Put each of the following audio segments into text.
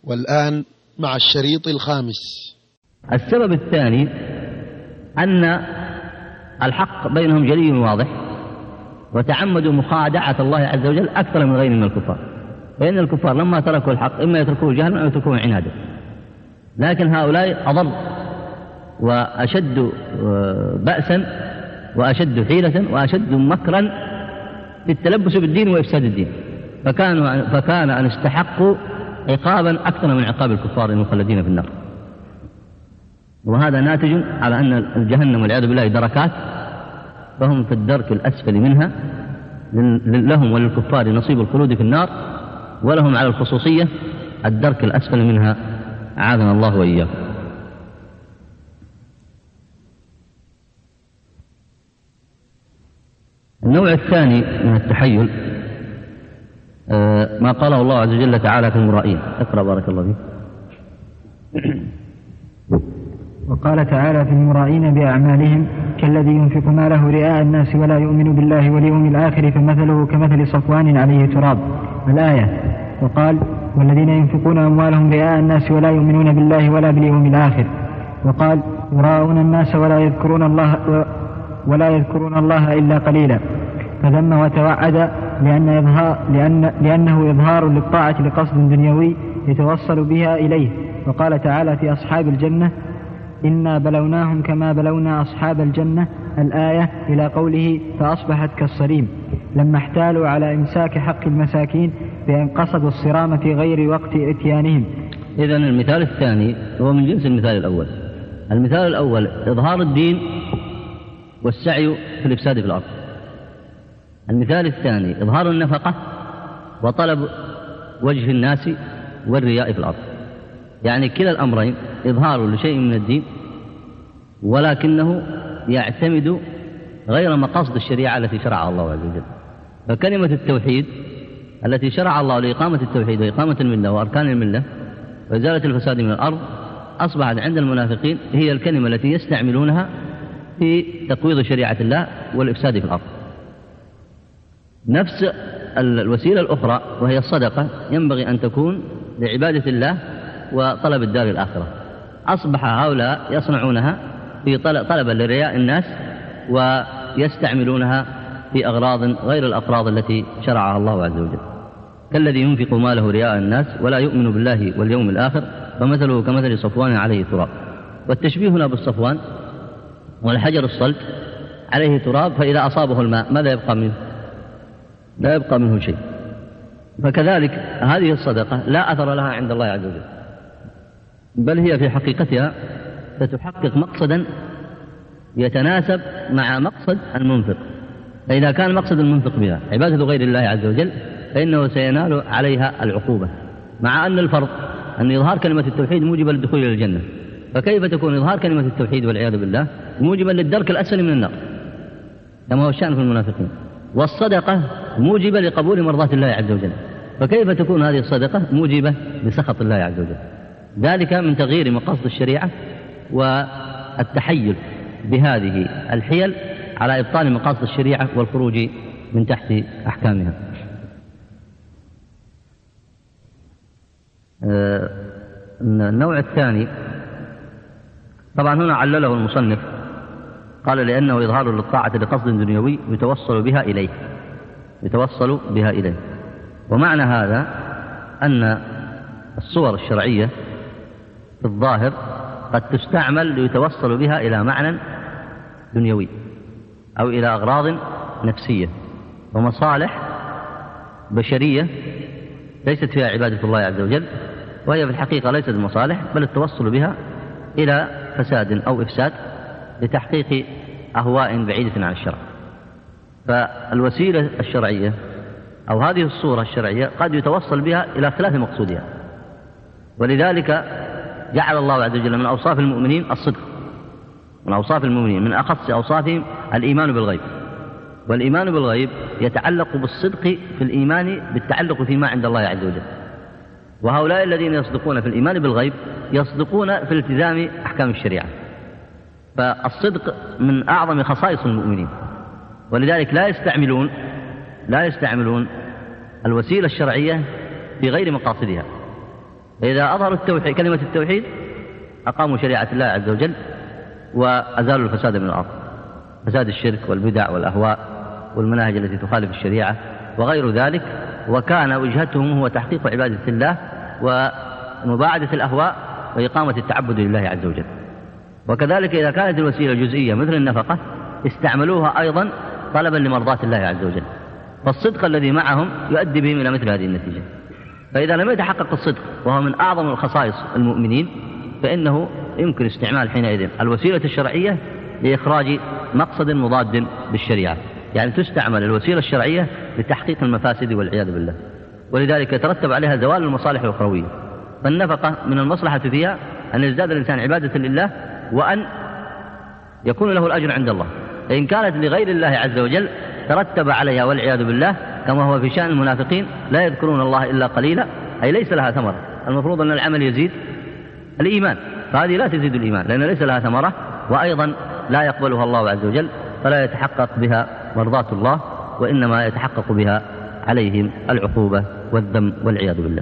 والآن مع الشريط الخامس. السبب الثاني أن الحق بينهم جلي واضح، وتعمدوا مخادعة الله عز وجل أكثر من غيرهم من الكفار، فإن الكفار لما تركوا الحق إما يتركوه جهلا أو يتركوه عنادا، لكن هؤلاء أضر وأشد بأسا وأشد حيلة وأشد مكرا في التلبس بالدين وإفساد الدين، فكان أن استحقوا عقابا أكثر من عقاب الكفار المخلدين في النار. وهذا ناتج على أن الجهنم والعياذ بالله دركات، فهم في الدرك الأسفل منها، لهم وللكفار نصيب الخلود في النار، ولهم على الخصوصية الدرك الأسفل منها، أعاذنا الله وإياكم. النوع الثاني من التحيل ما قاله الله عز وجل تعالى في المرائين. اقرأ بارك الله فيك. وقال تعالى في المرائين بأعمالهم كالذي ينفق ماله رئاء الناس ولا يؤمن بالله واليوم الآخر فمثله كمثل صفوان عليه تراب، الآية. وقال والذين ينفقون أموالهم رئاء الناس ولا يؤمنون بالله ولا باليوم الآخر. وقال يراءون الناس ولا يذكرون الله إلا قليلا، فذم وتوعد لأنه إظهار للطاعة لقصد دنيوي يتوصل بها إليه. وقال تعالى في أصحاب الجنة إنا بلوناهم كما بلونا أصحاب الجنة، الآية، إلى قوله فأصبحت كالصريم، لما احتالوا على إمساك حق المساكين بأن قصدوا الصرام في غير وقت إتيانهم. إذن المثال الثاني هو من جنس المثال الأول. المثال الأول إظهار الدين والسعي في الإفساد في الأرض. المثال الثاني إظهار النفقة وطلب وجه الناس والرياء في الأرض. يعني كلا الأمرين إظهار لشيء من الدين، ولكنه يعتمد غير مقاصد الشريعة التي شرعها الله عز وجل. فكلمة التوحيد التي شرع الله لإقامة التوحيد وإقامة الملة وأركان الملة وإزالة الفساد من الأرض أصبحت عند المنافقين هي الكلمة التي يستعملونها في تقويض شريعة الله والإفساد في الأرض. نفس الوسيلة الأخرى وهي الصدقة ينبغي أن تكون لعبادة الله وطلب الدار الآخرة. أصبح هؤلاء يصنعونها في طلبا لرياء الناس، ويستعملونها في أغراض غير الأغراض التي شرعها الله عز وجل. كالذي ينفق ماله رياء الناس ولا يؤمن بالله واليوم الآخر فمثله كمثل صفوان عليه تراب. والتشبيه هنا بالصفوان والحجر الصلب عليه تراب، فإذا أصابه الماء ماذا يبقى منه؟ لا يبقى منه شيء. فكذلك هذه الصدقة لا أثر لها عند الله عز وجل، بل هي في حقيقتها ستحقق مقصدا يتناسب مع مقصد المنفق. فإذا كان مقصد المنفق بها عبادة غير الله عز وجل فإنه سينال عليها العقوبة، مع أن الفرض أن إظهار كلمة التوحيد موجبا للدخول إلى الجنة، فكيف تكون إظهار كلمة التوحيد والعياذ بالله موجبا للدرك الأسفل من النار كما هو الشأن في المنافقين؟ والصدقة موجبة لقبول مرضاة الله عز وجل، فكيف تكون هذه الصدقة موجبة لسخط الله عز وجل؟ ذلك من تغيير مقاصد الشريعة والتحيل بهذه الحيل على إبطال مقاصد الشريعة والخروج من تحت أحكامها. النوع الثاني طبعا هنا علله المصنف، قال لأنه إظهار للطاعة لقصد دنيوي يتوصل بها إليه. ومعنى هذا أن الصور الشرعية في الظاهر قد تستعمل ليتوصل بها إلى معنى دنيوي أو إلى أغراض نفسية ومصالح بشرية ليست فيها عبادة الله عز وجل، وهي في الحقيقة ليست مصالح بل التوصل بها إلى فساد أو إفساد لتحقيق أهواء بعيدة عن الشرع. فالوسيلة الشرعية أو هذه الصورة الشرعية قد يتوصل بها إلى خلاف مقصودها، ولذلك جعل الله عز وجل من أوصاف المؤمنين الصدق، من أوصاف المؤمنين من أخص أوصافهم الإيمان بالغيب. والإيمان بالغيب يتعلق بالصدق في الإيمان بالتعلق فيما عند الله عز وجل. وهؤلاء الذين يصدقون في الإيمان بالغيب يصدقون في التزام أحكام الشريعة، فالصدق من أعظم خصائص المؤمنين. ولذلك لا يستعملون الوسيلة الشرعية في غير مقاصدها، إذا أظهروا التوحيد كلمة التوحيد أقاموا شريعة الله عز وجل وأزالوا الفساد من الأرض، فساد الشرك والبدع والأهواء والمناهج التي تخالف الشريعة وغير ذلك، وكان وجهتهم هو تحقيق عبادة الله ومباعدة الأهواء وإقامة التعبد لله عز وجل. وكذلك إذا كانت الوسيلة جزئية مثل النفقة استعملوها أيضا طلبا لمرضاة الله عز وجل، فالصدق الذي معهم يؤدي بهم إلى مثل هذه النتيجة. فإذا لم يتحقق الصدق وهو من أعظم الخصائص المؤمنين فإنه يمكن استعمال حينئذ الوسيلة الشرعية لإخراج مقصد مضاد بالشريعة، يعني تستعمل الوسيلة الشرعية لتحقيق المفاسد والعياذ بالله، ولذلك يترتب عليها زوال المصالح الأخروية. فالنفقة من المصلحة فيها أن يزداد الإنسان عبادة لله وأن يكون له الأجر عند الله. إن كانت لغير الله عز وجل ترتب عليها والعياذ بالله، كما هو في شأن المنافقين لا يذكرون الله إلا قليلا، أي ليس لها ثمرة. المفروض أن العمل يزيد الإيمان، فهذه لا تزيد الإيمان لأن ليس لها ثمرة، وأيضا لا يقبلها الله عز وجل، فلا يتحقق بها مرضاة الله، وإنما يتحقق بها عليهم العقوبة والذم والعياذ بالله.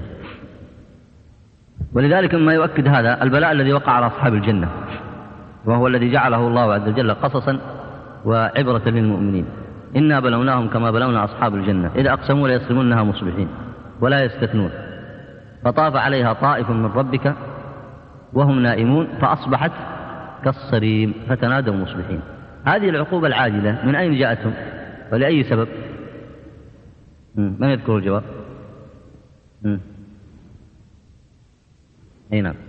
ولذلك مما يؤكد هذا البلاء الذي وقع على أصحاب الجنة، وهو الذي جعله الله عز وجل قصصا وعبرة للمؤمنين. إنا بلوناهم كما بلونا أصحاب الجنة إذا أقسموا ليصرمنها مصبحين ولا يستثنون، فطاف عليها طائف من ربك وهم نائمون فأصبحت كالصريم فتنادوا مصبحين. هذه العقوبة العاجلة من أين جاءتهم ولأي سبب؟ من يذكر الجواب؟ أي نعم.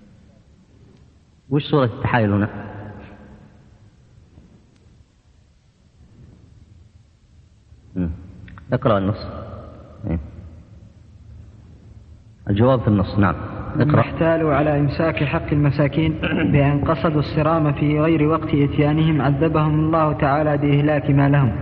وش صورة التحايل هنا؟ اقرأ النص. الجواب في النص. نعم اقرأ. احتالوا على إمساك حق المساكين بأن قصدوا الصرام في غير وقت إتيانهم عذبهم الله تعالى بإهلاك ما لهم.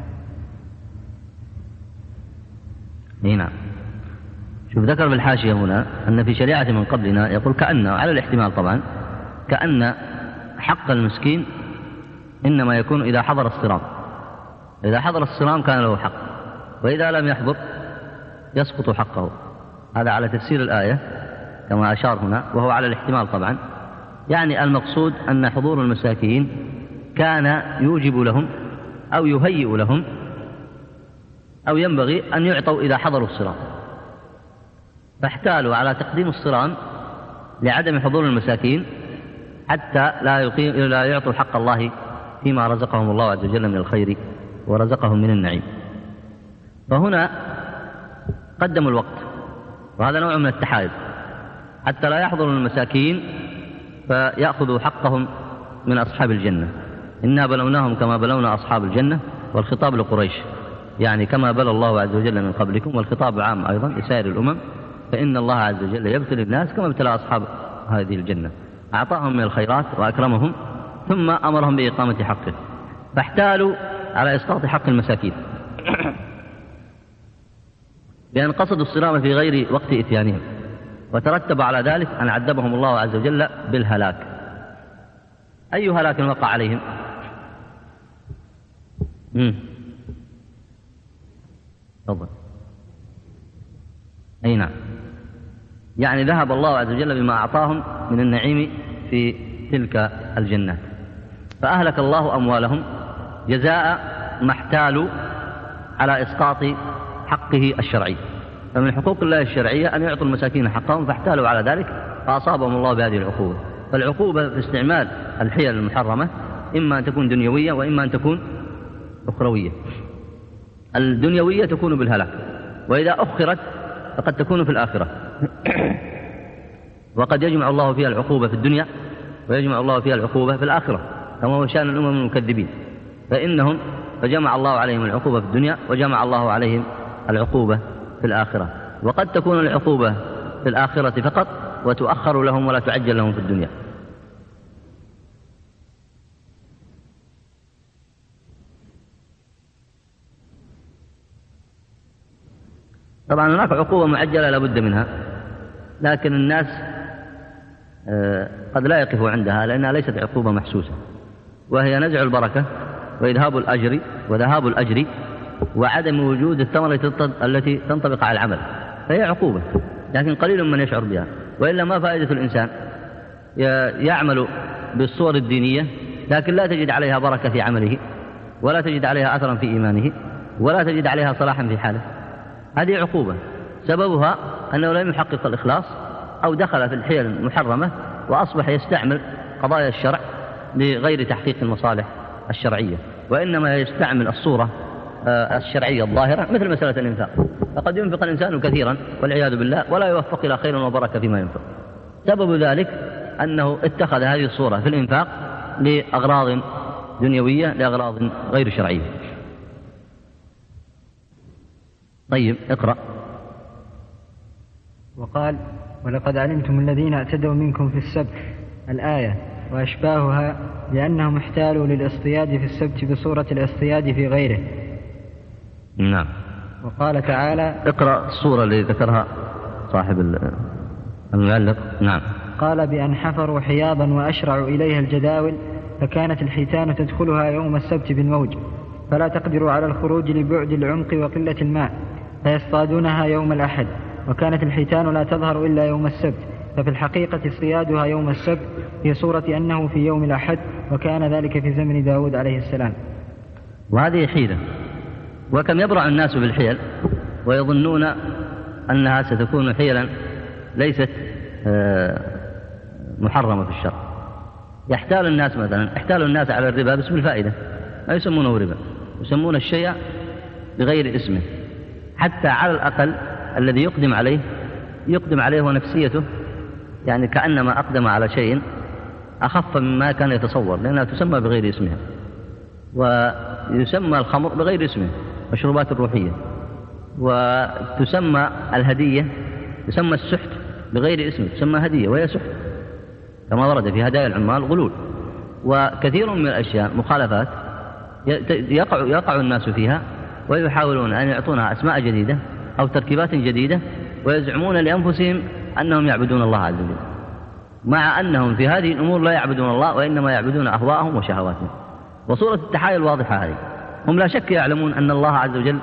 نعم. شوف ذكر بالحاشية هنا أن في شريعة من قبلنا يقول كأن، على الاحتمال طبعا، كأن حق المسكين إنما يكون إذا حضر الصرام. إذا حضر الصرام كان له حق، وإذا لم يحضر يسقط حقه. هذا على تفسير الآية كما أشار هنا، وهو على الاحتمال طبعا. يعني المقصود أن حضور المساكين كان يوجب لهم أو يهيئ لهم أو ينبغي أن يعطوا إذا حضروا الصرام، فاحتالوا على تقديم الصرام لعدم حضور المساكين حتى لا يعطوا حق الله فيما رزقهم الله عز وجل من الخير ورزقهم من النعيم. فهنا قدموا الوقت، وهذا نوع من التحايل حتى لا يحضروا المساكين فيأخذوا حقهم من أصحاب الجنة. إنا بلوناهم كما بلونا أصحاب الجنة، والخطاب لقريش، يعني كما بلى الله عز وجل من قبلكم، والخطاب عام أيضا لسائر الأمم، فإن الله عز وجل يبتلي الناس كما ابتلى أصحاب هذه الجنة، أعطاهم من الخيرات وأكرمهم ثم أمرهم بإقامة حقه، فاحتالوا على إسقاط حق المساكين بأن قصدوا الصرام في غير وقت إتيانهم، وترتب على ذلك أن عذبهم الله عز وجل بالهلاك. أي هلاك وقع عليهم؟ تفضل. أي نعم. يعني ذهب الله عز وجل بما أعطاهم من النعيم في تلك الجنات، فأهلك الله أموالهم جزاء ما احتالوا على إسقاط حقه الشرعي. فمن حقوق الله الشرعية أن يعطوا المساكين حقهم، فاحتالوا على ذلك فأصابهم الله بهذه العقوبة. فالعقوبة في استعمال الحيل المحرمة إما أن تكون دنيوية وإما أن تكون أخروية. الدنيوية تكون بالهلاك، وإذا أخرت فقد تكون في الآخرة وقد يجمع الله فيها العقوبة في الدنيا ويجمع الله فيها العقوبة في الآخرة، كما هو شأن الأمم المكذبين، فجمع الله عليهم العقوبة في الدنيا وجمع الله عليهم العقوبة في الآخرة. وقد تكون العقوبة في الآخرة فقط وتؤخر لهم ولا تعجل لهم في الدنيا. طبعا هناك عقوبة معجلة لا بد منها، لكن الناس قد لا يقفوا عندها لأنها ليست عقوبة محسوسة، وهي نزع البركة وذهاب الأجر وعدم وجود الثمرة التي تنطبق على العمل، فهي عقوبة لكن قليل من يشعر بها. وإلا ما فائدة الإنسان يعمل بالصور الدينية لكن لا تجد عليها بركة في عمله، ولا تجد عليها أثرا في إيمانه، ولا تجد عليها صلاحا في حاله. هذه عقوبة سببها أنه لم يحقق الإخلاص، أو دخل في الحيل المحرمة وأصبح يستعمل قضايا الشرع لغير تحقيق المصالح الشرعية، وإنما يستعمل الصورة الشرعية الظاهرة، مثل مسألة الإنفاق. فقد ينفق الإنسان كثيرا والعياذ بالله ولا يوفق إلى خير وبركة فيما ينفق. سبب ذلك أنه اتخذ هذه الصورة في الإنفاق لأغراض دنيوية، لأغراض غير شرعية. طيب اقرأ. وقال: ولقد علمتم الذين اعتدوا منكم في السبت، الآية وأشباهها، لأنهم احتالوا للاصطياد في السبت بصورة الاصطياد في غيره. نعم. وقال تعالى: اقرأ الصورة اللي ذكرها صاحب المعلق. نعم. قال: بأن حفروا حياضا وأشرعوا إليها الجداول، فكانت الحيتان تدخلها يوم السبت بالموج، فلا تقدر على الخروج لبعد العمق وقلة الماء، فيصطادونها يوم الأحد. وكانت الحيتان لا تظهر إلا يوم السبت، ففي الحقيقة اصطيادها يوم السبت في صورة أنه في يوم الأحد، وكان ذلك في زمن داود عليه السلام. وهذه حيلة، وكم يبرع الناس بالحيل ويظنون أنها ستكون حيلا ليست محرمة في الشرع. يحتال الناس مثلا، احتالوا الناس على الربا باسم الفائدة، ما يسمونه ربا، يسمون الشيء بغير اسمه، حتى على الأقل الذي يقدم عليه ونفسيته يعني كأنما أقدم على شيء أخف مما كان يتصور، لأنها تسمى بغير اسمها. ويسمى الخمر بغير اسمه، مشروبات الروحية. وتسمى الهدية، يسمى السحت بغير اسمه، تسمى هدية وهي سحت، كما ورد في هدايا العمال غلول. وكثير من الأشياء مخالفات يقع الناس فيها، ويحاولون أن يعطونها أسماء جديدة أو تركيبات جديدة، ويزعمون لأنفسهم أنهم يعبدون الله عز وجل، مع أنهم في هذه الأمور لا يعبدون الله، وإنما يعبدون أهواءهم وشهواتهم. وصورة التحايل واضحة هذه. هم لا شك يعلمون أن الله عز وجل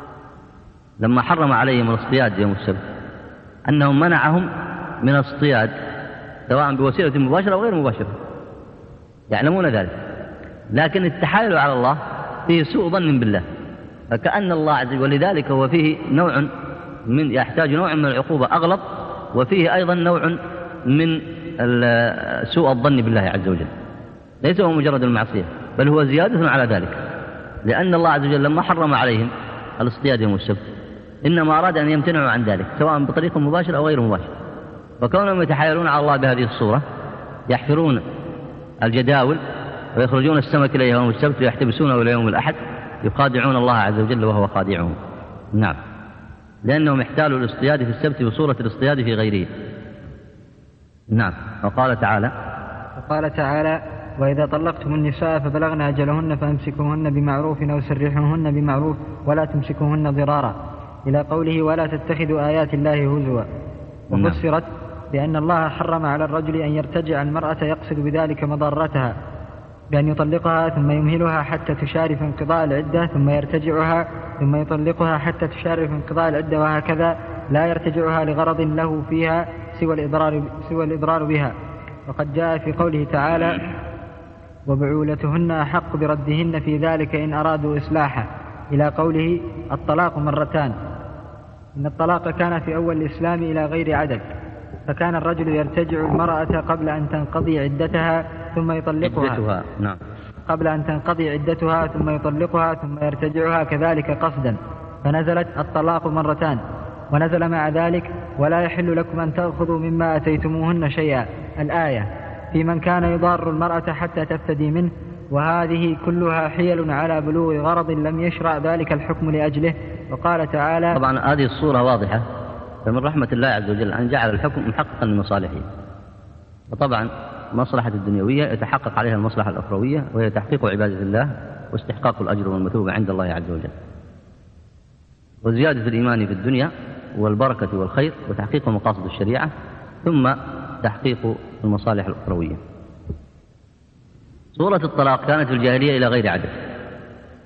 لما حرم عليهم الاصطياد يوم السبت أنهم منعهم من الاصطياد سواء بوسيلة مباشرة أو غير مباشرة، يعلمون ذلك، لكن التحايل على الله فيه سوء ظن بالله، فكأن الله عز وجل، ولذلك هو فيه نوع من يحتاج نوع من العقوبة أغلط، وفيه أيضا نوع من سوء الظن بالله عز وجل، ليس هو مجرد المعصية، بل هو زيادة على ذلك، لأن الله عز وجل لما حرم عليهم الاصطياد يوم السبت إنما أراد أن يمتنعوا عن ذلك سواء بطريقة مباشرة أو غير مباشرة. وكونهم يتحايلون على الله بهذه الصورة، يحفرون الجداول ويخرجون السمك إلى يوم السبت ويحتبسونه إلى يوم الأحد، يخادعون الله عز وجل وهو خادعهم. نعم، لأنهم احتالوا الاصطياد في السبت بصورة الاصطياد في غيره. نعم. وقال تعالى: وإذا طلقتم النساء فبلغن أجلهن فأمسكوهن بمعروف أو سرحوهن بمعروف ولا تمسكوهن ضرارا، إلى قوله: ولا تتخذوا آيات الله هزوا. وفسرت بأن الله حرم على الرجل أن يرتجع المرأة يقصد بذلك مضرتها، بأن يطلقها ثم يمهلها حتى تشارف في انقضاء العدة، ثم يرتجعها ثم يطلقها حتى تشارف في انقضاء العدة، وهكذا لا يرتجعها لغرض له فيها سوى الإضرار بها. وقد جاء في قوله تعالى: وبعولتهن أحق بردهن في ذلك إن أرادوا إصلاحا، إلى قوله: الطلاق مرتان. إن الطلاق كان في أول الإسلام إلى غير عدد، فكان الرجل يرتجع المرأة قبل أن تنقضي عدتها ثم يطلقها. نعم. قبل أن تنقضي عدتها ثم يطلقها ثم يرتجعها كذلك قصدا، فنزلت الطلاق مرتان. ونزل مع ذلك: ولا يحل لكم أن تأخذوا مما أتيتموهن شيئا، الآية، في من كان يضار المرأة حتى تفتدي منه. وهذه كلها حيل على بلوغ غرض لم يشرع ذلك الحكم لأجله. وقال تعالى: طبعا هذه الصورة واضحة، فمن رحمة الله عز وجل أن جعل الحكم محققا لمصالحه. وطبعا مصلحة الدنيوية يتحقق عليها المصلحة الأخروية، وهي تحقيق عبادة الله واستحقاق الأجر والمثوبة عند الله عز وجل، وزيادة الإيمان في الدنيا والبركة والخير، وتحقيق مقاصد الشريعة، ثم تحقيق المصالح الأخروية. سورة الطلاق كانت في الجاهلية إلى غير عدد،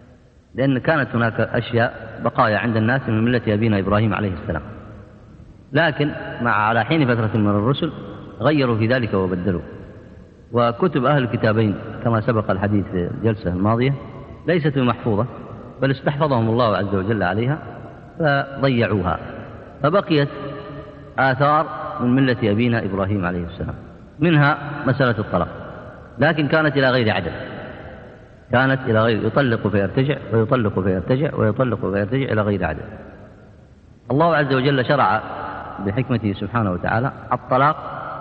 لأن كانت هناك أشياء بقايا عند الناس من ملة أبينا إبراهيم عليه السلام، لكن على حين فترة من الرسل غيروا في ذلك وبدلوا. وكتب أهل الكتابين كما سبق الحديث في الجلسة الماضية ليست محفوظة، بل استحفظهم الله عز وجل عليها فضيعوها، فبقيت آثار من ملة أبينا إبراهيم عليه السلام، منها مسألة الطلاق، لكن كانت إلى غير عدد، كانت إلى غير يطلق فيرتجع ويطلق فيرتجع ويطلق فيرتجع إلى غير عدد. الله عز وجل شرع بحكمته سبحانه وتعالى الطلاق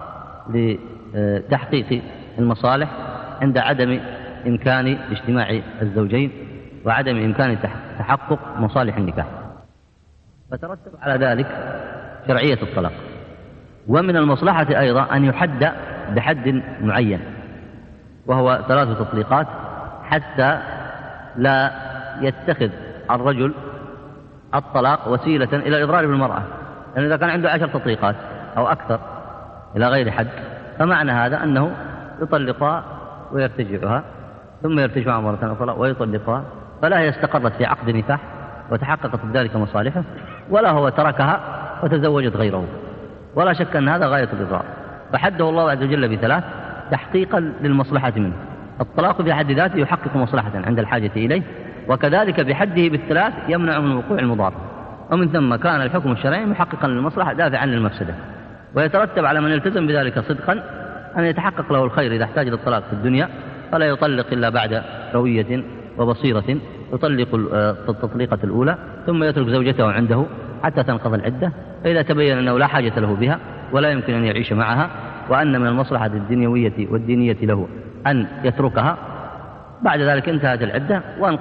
لتحقيق المصالح عند عدم إمكان اجتماع الزوجين وعدم إمكان تحقق مصالح النكاح، فترتب على ذلك شرعية الطلاق. ومن المصلحة أيضا أن يحد بحد معين، وهو 3 تطليقات، حتى لا يتخذ الرجل الطلاق وسيلة إلى الإضرار بالمرأة، لأن إذا كان عنده 10 تطليقات أو أكثر إلى غير حد، فمعنى هذا أنه يطلقها ويرتجعها ثم يرتجعها مرة أخرى ويطلقها، فلا هي استقرت في عقد نكاح وتحققت بذلك مصالحه، ولا هو تركها وتزوجت غيره، ولا شك أن هذا غاية الإضرار. فحده الله عز وجل ب3 تحقيقا للمصلحة منه. الطلاق في حد ذاته يحقق مصلحة عند الحاجة إليه، وكذلك بحده ب3 يمنع من وقوع المضار، ومن ثم كان الحكم الشرعي محققا للمصلحة دافعا للمفسدة. ويترتب على من يلتزم بذلك صدقا أن يتحقق له الخير إذا احتاج للطلاق في الدنيا، فلا يطلق إلا بعد روية وبصيرة، يطلق التطليقة الأولى ثم يترك زوجته عنده حتى تنقضي العدة، فإذا تبين أنه لا حاجة له بها ولا يمكن أن يعيش معها، وأن من المصلحة الدنيوية والدينية له أن يتركها، بعد ذلك انتهت العدة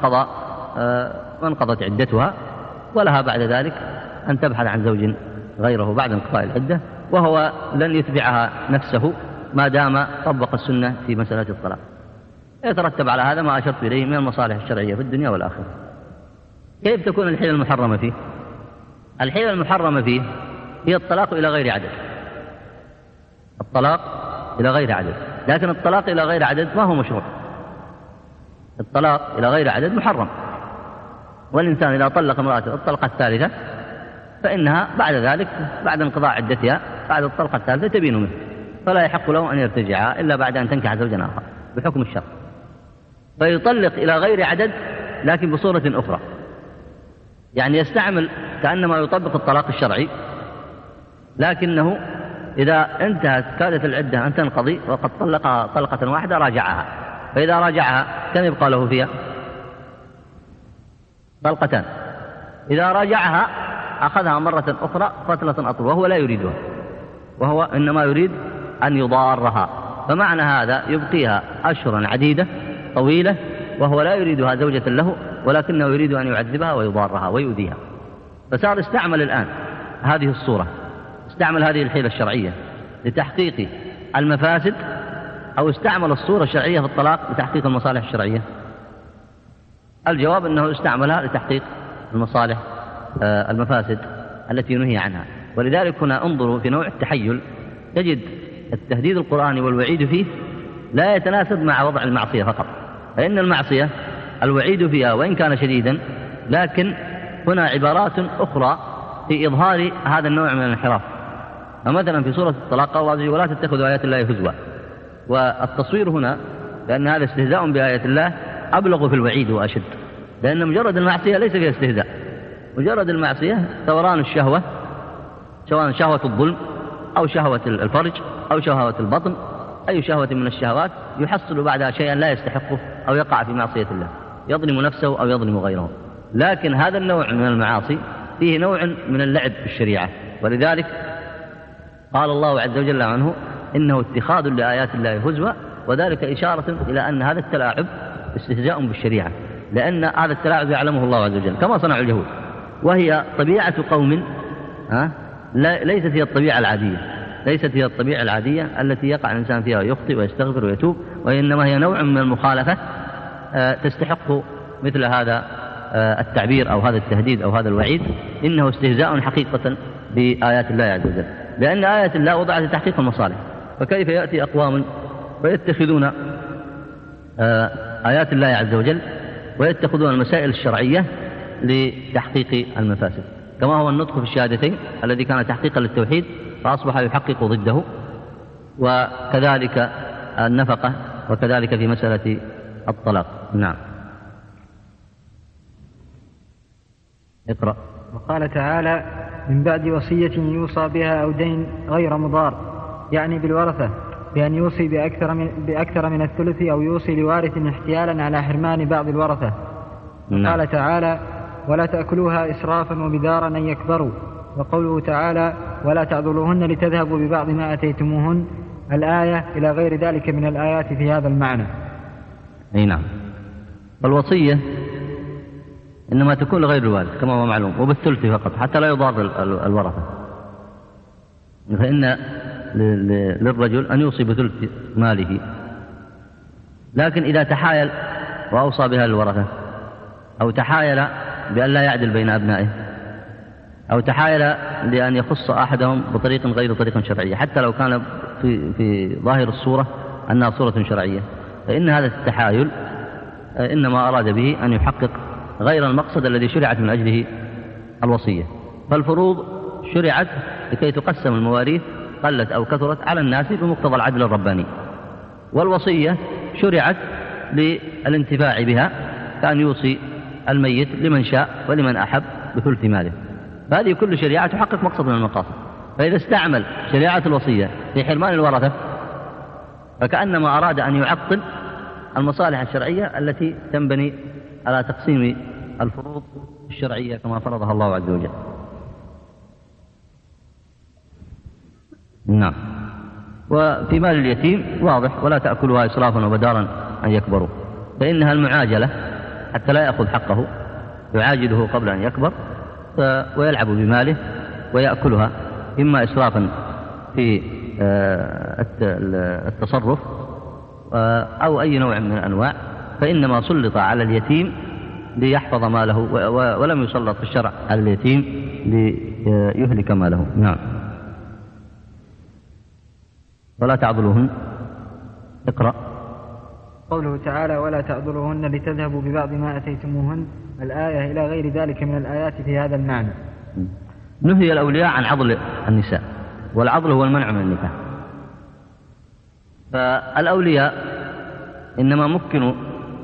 وانقضت عدتها، ولها بعد ذلك أن تبحث عن زوج غيره بعد انقضاء العدة، وهو لن يتبعها نفسه ما دام طبق السنة في مسألة الطلاق. يترتب على هذا ما أشرت إليه من المصالح الشرعية في الدنيا والآخرة. كيف تكون الحيلة المحرمة فيه؟ الحيلة المحرمة فيه هي الطلاق إلى غير عدد، الطلاق إلى غير عدد، لكن الطلاق إلى غير عدد ما هو مشروع. الطلاق إلى غير عدد محرم، والإنسان إذا طلق امرأته الطلقة الثالثة فإنها بعد ذلك بعد انقضاء عدتها بعد الطلقة الثالثة تبين منه، فلا يحق له أن يرتجعها إلا بعد أن تنكح زوجا آخر بحكم الشرع، فيطلق إلى غير عدد لكن بصورة أخرى، يعني يستعمل كأنما يطبق الطلاق الشرعي، لكنه إذا انتهت كادت العدة أن تنقضي وقد طلقها طلقة واحدة راجعها، فإذا راجعها كم يبقى له فيها؟ طلقتان. إذا راجعها أخذها مرة أخرى فترة أطول، وهو لا يريدها، وهو إنما يريد أن يضارها، فمعنى هذا يبقيها أشهرا عديدة طويلة وهو لا يريدها زوجة له، ولكنه يريد أن يعذبها ويضارها ويؤذيها. فصار استعمل الآن هذه الصورة، استعمل هذه الحيلة الشرعية لتحقيق المفاسد، أو استعمل الصورة الشرعية في الطلاق لتحقيق المصالح الشرعية؟ الجواب أنه استعملها لتحقيق المصالح المفاسد التي نهي عنها. ولذلك هنا انظروا في نوع التحيل، تجد التهديد القرآني والوعيد فيه لا يتناسب مع وضع المعصية فقط، فإن المعصية الوعيد فيها وإن كان شديدا، لكن هنا عبارات أخرى في إظهار هذا النوع من الانحراف. فمثلا في سورة الطلاق قال الله: ولا تتخذوا آيات الله هزوا. والتصوير هنا لأن هذا استهزاء بآيات الله أبلغ في الوعيد وأشد، لأن مجرد المعصية ليس فيها استهزاء، مجرد المعصية ثوران الشهوة، سواء شهوة الظلم أو شهوة الفرج أو شهوة البطن، أي شهوة من الشهوات يحصل بعدها شيئا لا يستحقه أو يقع في معصية الله، يظلم نفسه أو يظلم غيره. لكن هذا النوع من المعاصي فيه نوع من اللعب في الشريعة، ولذلك قال الله عز وجل عنه: إنه اتخاذ لآيات الله هزوا، وذلك إشارة إلى أن هذا التلاعب استهزاء بالشريعة، لأن هذا التلاعب يعلمه الله عز وجل كما صنعوا اليهود، وهي طبيعة قوم ليست هي الطبيعة العادية، ليست هي الطبيعة العادية التي يقع الإنسان فيها ويخطئ ويستغفر ويتوب، وإنما هي نوع من المخالفة تستحق مثل هذا التعبير أو هذا التهديد أو هذا الوعيد. إنه استهزاء حقيقة بآيات الله عز وجل، لأن آيات الله وضعت لتحقيق المصالح، فكيف يأتي أقوام ويتخذون آيات الله عز وجل ويتخذون المسائل الشرعية لتحقيق المفاسد؟ كما هو النطق في الشهادتين الذي كان تحقيقا للتوحيد فأصبح يحقق ضده، وكذلك النفقة، وكذلك في مسألة الطلاق. نعم. اقرأ. وقال تعالى: من بعد وصية يوصى بها أو دين غير مضار، يعني بالورثة، بأن يوصي بأكثر من الثلث أو يوصي لوارث احتيالا على حرمان بعض الورثة. قال تعالى: ولا تأكلوها إسرافا وبدارا أن يكبروا. وقوله تعالى: ولا تعضلوهن لتذهبوا ببعض ما أتيتموهن، الآية إلى غير ذلك من الآيات في هذا المعنى. أي نعم. والوصية إنما تكون لغير الوارث كما هو معلوم، وبالثلث فقط حتى لا يضار الورثة. فإن للرجل أن يوصي بثلث ماله، لكن إذا تحايل وأوصى بها للورثة، أو تحايل بأن لا يعدل بين أبنائه، أو تحايل لأن يخص أحدهم بطريق غير طريق شرعية، حتى لو كان في ظاهر الصورة أنها صورة شرعية، فإن هذا التحايل إنما أراد به أن يحقق غير المقصد الذي شرعت من أجله الوصية. فالفروض شرعت لكي تقسم المواريث قلت أو كثرت على الناس بمقتضى العدل الرباني، والوصية شرعت للانتفاع بها، كأن يوصي الميت لمن شاء ولمن أحب بثلث ماله. فهذه كل شريعة تحقق مقصد من المقاصد. فإذا استعمل شريعة الوصية في حرمان الورثة فكأنما أراد أن يعطل المصالح الشرعية التي تنبني على تقسيم الفروض الشرعية كما فرضها الله عز وجل. نعم. وفي مال اليتيم واضح: ولا تأكلها إسرافا وبدارا أن يكبروا، فإنها المعاجلة حتى لا يأخذ حقه، يعاجله قبل أن يكبر ويلعب بماله ويأكلها، إما إسرافا في التصرف أو أي نوع من الأنواع، فإنما سلط على اليتيم ليحفظ ماله، ولم يسلط في الشرع على اليتيم ليهلك ماله. نعم. ولا تعضلوهن. اقرأ. قوله تعالى: ولا تعضلوهن لتذهبوا ببعض ما أتيتموهن، الآية إلى غير ذلك من الآيات في هذا المعنى. نهي الأولياء عن عضل النساء، والعضل هو المنع من النكاح. فالأولياء إنما مكنوا،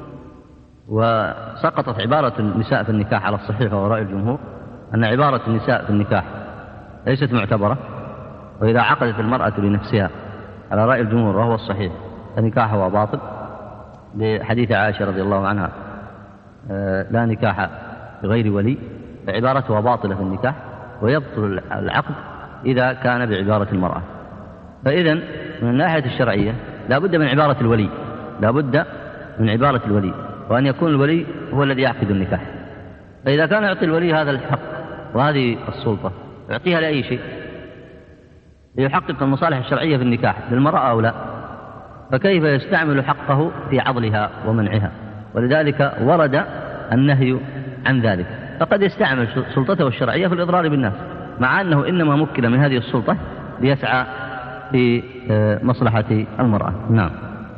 وسقطت عبارة النساء في النكاح على الصحيح وراء الجمهور أن عبارة النساء في النكاح ليست معتبرة، وإذا عقدت المرأة لنفسها على رأي الجمهور وهو الصحيح فنكاحها باطل، لحديث عائشة رضي الله عنها: لا نكاح بغير ولي، فعبارتها باطلة في النكاح، ويبطل العقد إذا كان بعبارة المرأة. فإذن من الناحية الشرعية لا بد من عبارة الولي، لا بد من عبارة الولي، وأن يكون الولي هو الذي يعقد النكاح. فإذا كان يعطي الولي هذا الحق وهذه السلطة، يعطيها لأي شيء ليحقق المصالح الشرعية في النكاح للمرأة أو لا، فكيف يستعمل حقه في عضلها ومنعها؟ ولذلك ورد النهي عن ذلك. فقد يستعمل سلطته الشرعية في الإضرار بالناس، مع أنه إنما مكن من هذه السلطة ليسعى في مصلحة المرأة. نعم.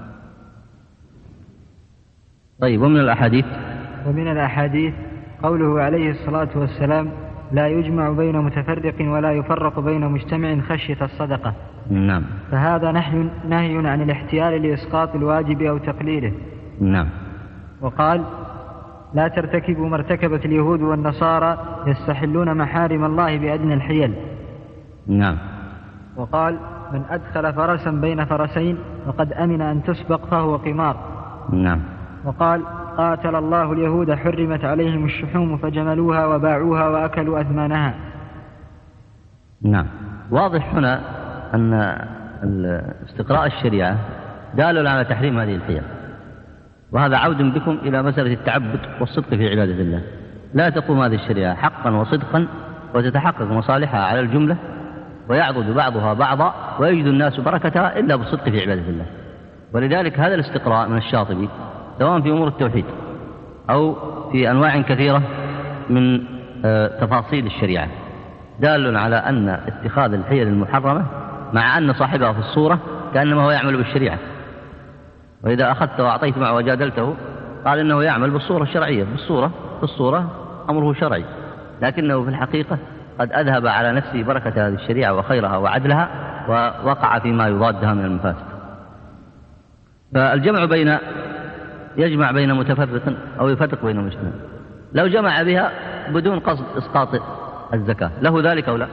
طيب. ومن الأحاديث قوله عليه الصلاة والسلام: لا يجمع بين متفرق ولا يفرق بين مجتمع خشية الصدقة. نعم. فهذا نهي عن الاحتيال لإسقاط الواجب أو تقليله. نعم. وقال: لا ترتكبوا ما ارتكبت اليهود والنصارى يستحلون محارم الله بأدنى الحيل. نعم. وقال: من أدخل فرسا بين فرسين وقد أمن أن تسبق فهو قمار. نعم. وقال: قاتل الله اليهود حرمت عليهم الشحوم فجملوها وباعوها وأكلوا أثمانها. نعم. واضح هنا أن استقراء الشريعة دال على تحريم هذه الحيل، وهذا عود بكم إلى مسألة التعبد والصدق في عبادة الله. لا تقوم هذه الشريعة حقا وصدقا وتتحقق مصالحها على الجملة ويعضد بعضها بعضا ويجد الناس بركتها إلا بالصدق في عبادة الله. ولذلك هذا الاستقراء من الشاطبي سواء في أمور التوحيد أو في أنواع كثيرة من تفاصيل الشريعة دال على أن اتخاذ الحيل المحرمة مع أن صاحبها في الصورة كأنما هو يعمل بالشريعة، وإذا أخذت وأعطيت معه وجادلته قال إنه يعمل بالصورة الشرعية، في الصورة أمره شرعي، لكنه في الحقيقة قد أذهب على نفسه بركة هذه الشريعة وخيرها وعدلها، ووقع فيما يضادها من المفاسد. فالجمع يجمع بين متفرق أو يفرق بين مجتمع. لو جمع بها بدون قصد إسقاط الزكاة له ذلك أو لا؟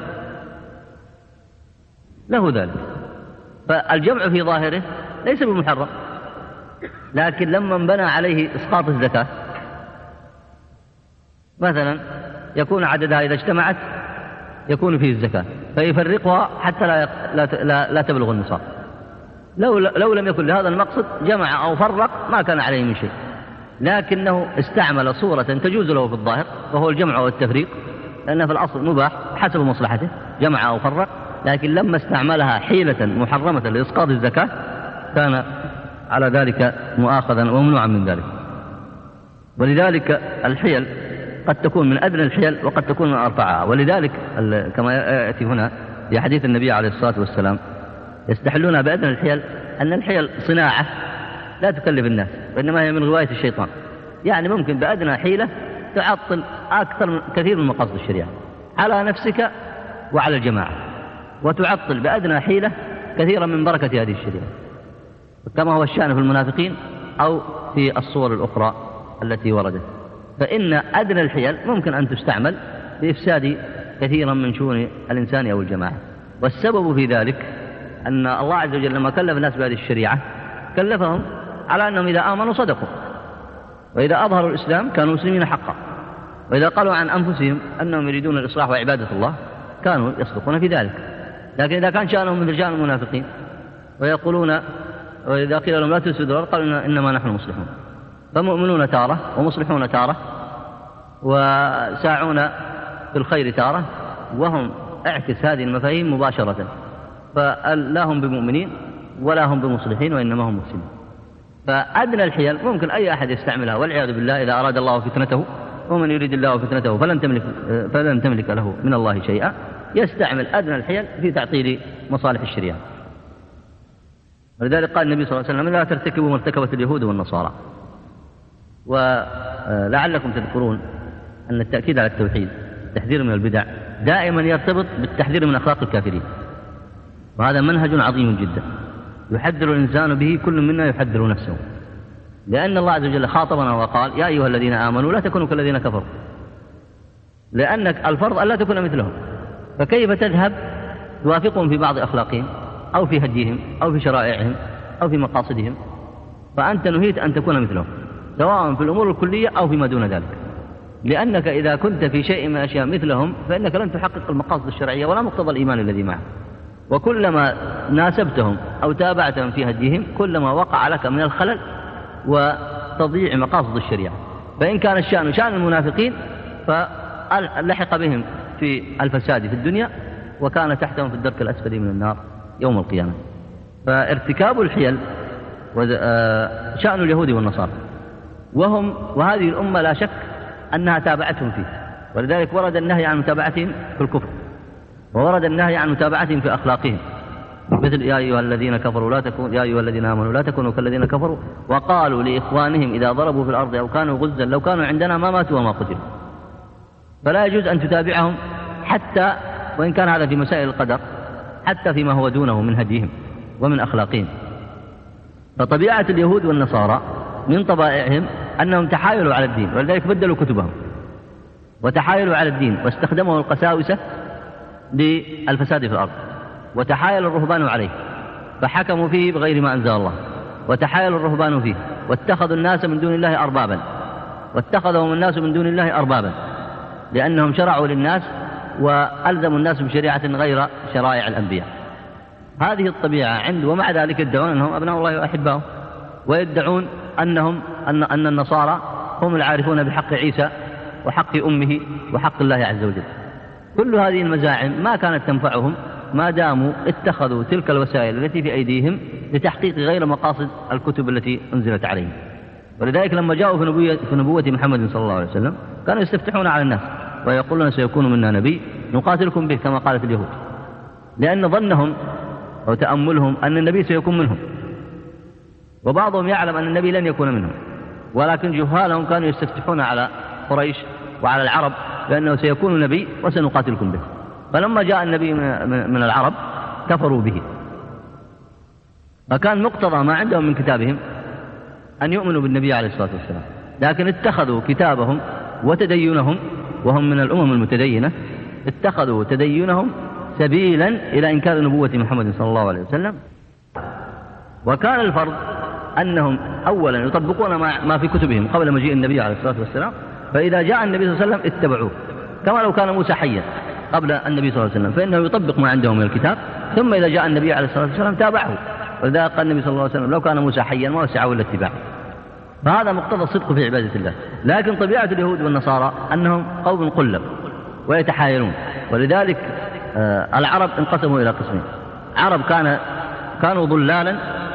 له ذلك. فالجمع في ظاهره ليس بمحرم، لكن لما بنى عليه إسقاط الزكاة مثلا يكون عددها إذا اجتمعت يكون فيه الزكاة، فيفرقها حتى لا تبلغ النصاب. لو لم يكن لهذا المقصد جمع أو فرق ما كان عليه من شيء، لكنه استعمل صورة تجوز له في الظاهر وهو الجمع والتفريق، لأنه في الأصل مباح حسب مصلحته، جمع أو فرق، لكن لما استعملها حيلة محرمة لإسقاط الزكاة كان على ذلك مؤاخذا وممنوعا من ذلك. ولذلك الحيل قد تكون من أدنى الحيل وقد تكون من أرفعها. ولذلك كما يأتي هنا في حديث النبي عليه الصلاة والسلام يستحلون بأدنى الحيل، أن الحيل صناعة لا تكلف الناس، وإنما هي من غواية الشيطان. يعني ممكن بأدنى حيلة تعطل كثير من مقاصد الشريعة على نفسك وعلى الجماعة، وتعطل بأدنى حيلة كثيرا من بركة هذه الشريعة، كما هو الشأن في المنافقين أو في الصور الأخرى التي وردت. فإن أدنى الحيل ممكن أن تستعمل لإفساد كثيرا من شؤون الإنسان أو الجماعة. والسبب في ذلك أن الله عز وجل لما كلف الناس بهذه الشريعة كلفهم على أنهم إذا آمنوا صدقوا، وإذا أظهروا الإسلام كانوا مسلمين حقا، وإذا قالوا عن أنفسهم أنهم يريدون الإصلاح وعبادة الله كانوا يصدقون في ذلك. لكن إذا كان شأنهم مثل شأن المنافقين ويقولون وإذا قيل لهم لا تفسدوا قالوا إنما نحن مصلحون، فمؤمنون تارة ومصلحون تارة وساعون في الخير تارة، وهم اعكس هذه المفاهيم مباشرة، فلا هم بمؤمنين ولا هم بمصلحين وإنما هم مسلمين. فأدنى الحيل ممكن أي أحد يستعملها والعياذ بالله إذا أراد الله فتنته، ومن يريد الله فتنته فلن تملك له من الله شيئا، يستعمل أدنى الحيل في تعطيل مصالح الشريعة. ولذلك قال النبي صلى الله عليه وسلم لا ترتكبوا ما ارتكبت اليهود والنصارى. ولعلكم تذكرون أن التأكيد على التوحيد التحذير من البدع دائما يرتبط بالتحذير من أخلاق الكافرين، وهذا منهج عظيم جدا يحذر الإنسان به، كل منا يحذر نفسه، لأن الله عز وجل خاطبنا وقال يا أيها الذين آمنوا لا تكونوا كالذين كفروا، لأنك الفرض أن لا تكون مثلهم، فكيف تذهب توافقهم في بعض أخلاقهم أو في هديهم أو في شرائعهم أو في مقاصدهم، فأنت نهيت أن تكون مثلهم سواء في الأمور الكلية أو فيما دون ذلك، لأنك إذا كنت في شيء من أشياء مثلهم فإنك لن تحقق المقاصد الشرعية ولا مقتضى الإيمان الذي معه. وكلما ناسبتهم أو تابعتهم في هديهم كلما وقع لك من الخلل وتضييع مقاصد الشريعة. فإن كان الشأن شأن المنافقين فلحق بهم في الفساد في الدنيا، وكان تحتهم في الدرك الأسفل من النار يوم القيامة. فارتكاب الحيل شأن اليهود والنصارى، وهذه الأمة لا شك أنها تابعتهم فيه، ولذلك ورد النهي عن متابعتهم في الكفر، وورد النهي عن متابعتهم في أخلاقهم، مثل يا أيها الذين كفروا لا تكونوا يا أيها الذين آمنوا لا تكونوا كالذين كفروا وقالوا لإخوانهم إذا ضربوا في الأرض أو كانوا غزا لو كانوا عندنا ما ماتوا وما قتلوا. فلا يجوز أن تتابعهم حتى وإن كان هذا في مسائل القدر، حتى فيما هو دونه من هديهم ومن أخلاقهم. فطبيعة اليهود والنصارى من طبائعهم أنهم تحايلوا على الدين، ولذلك بدلوا كتبهم وتحايلوا على الدين، واستخدموا القساوسة للفساد في الأرض، وتحايل الرهبان عليه فحكموا فيه بغير ما أنزل الله، وتحايل الرهبان فيه واتخذوا الناس من دون الله أربابا، واتخذهم الناس من دون الله أربابا لأنهم شرعوا للناس وألزموا الناس بشريعة غير شرائع الأنبياء. هذه الطبيعة ومع ذلك يدعون أنهم أبناء الله وأحباؤه، ويدعون أن النصارى هم العارفون بحق عيسى وحق أمه وحق الله عز وجل. كل هذه المزاعم ما كانت تنفعهم ما داموا اتخذوا تلك الوسائل التي في أيديهم لتحقيق غير مقاصد الكتب التي أنزلت عليهم. ولذلك لما جاءوا في نبوة محمد صلى الله عليه وسلم كانوا يستفتحون على الناس ويقولون سيكون منا نبي نقاتلكم به كما قالت اليهود، لأن ظنهم أو تأملهم أن النبي سيكون منهم، وبعضهم يعلم أن النبي لن يكون منهم، ولكن جهالهم كانوا يستفتحون على قريش وعلى العرب لأنه سيكون نبي وسنقاتلكم به. فلما جاء النبي من العرب كفروا به، فكان مقتضى ما عندهم من كتابهم أن يؤمنوا بالنبي عليه الصلاة والسلام، لكن اتخذوا كتابهم وتدينهم، وهم من الأمم المتدينة، اتخذوا تدينهم سبيلا إلى إنكار نبوة محمد صلى الله عليه وسلم. وكان الفرض أنهم أولا يطبقون ما في كتبهم قبل مجيء النبي عليه الصلاة والسلام، فإذا جاء النبي صلى الله عليه وسلم اتبعوه، كما لو كان موسى حيا قبل النبي صلى الله عليه وسلم، فإنه يطبق ما عندهم من الكتاب، ثم إذا جاء النبي عليه الصلاة والسلام تابعه. ولذا قال النبي صلى الله عليه وسلم: لو كان موسى حيا ما وسعه إلا اتباعه. فهذا مقتضى الصدق في عبادة الله. لكن طبيعة اليهود والنصارى أنهم قوم قلب ويتحايلون، ولذلك العرب انقسموا إلى قسمين: عرب كانوا ضلالا،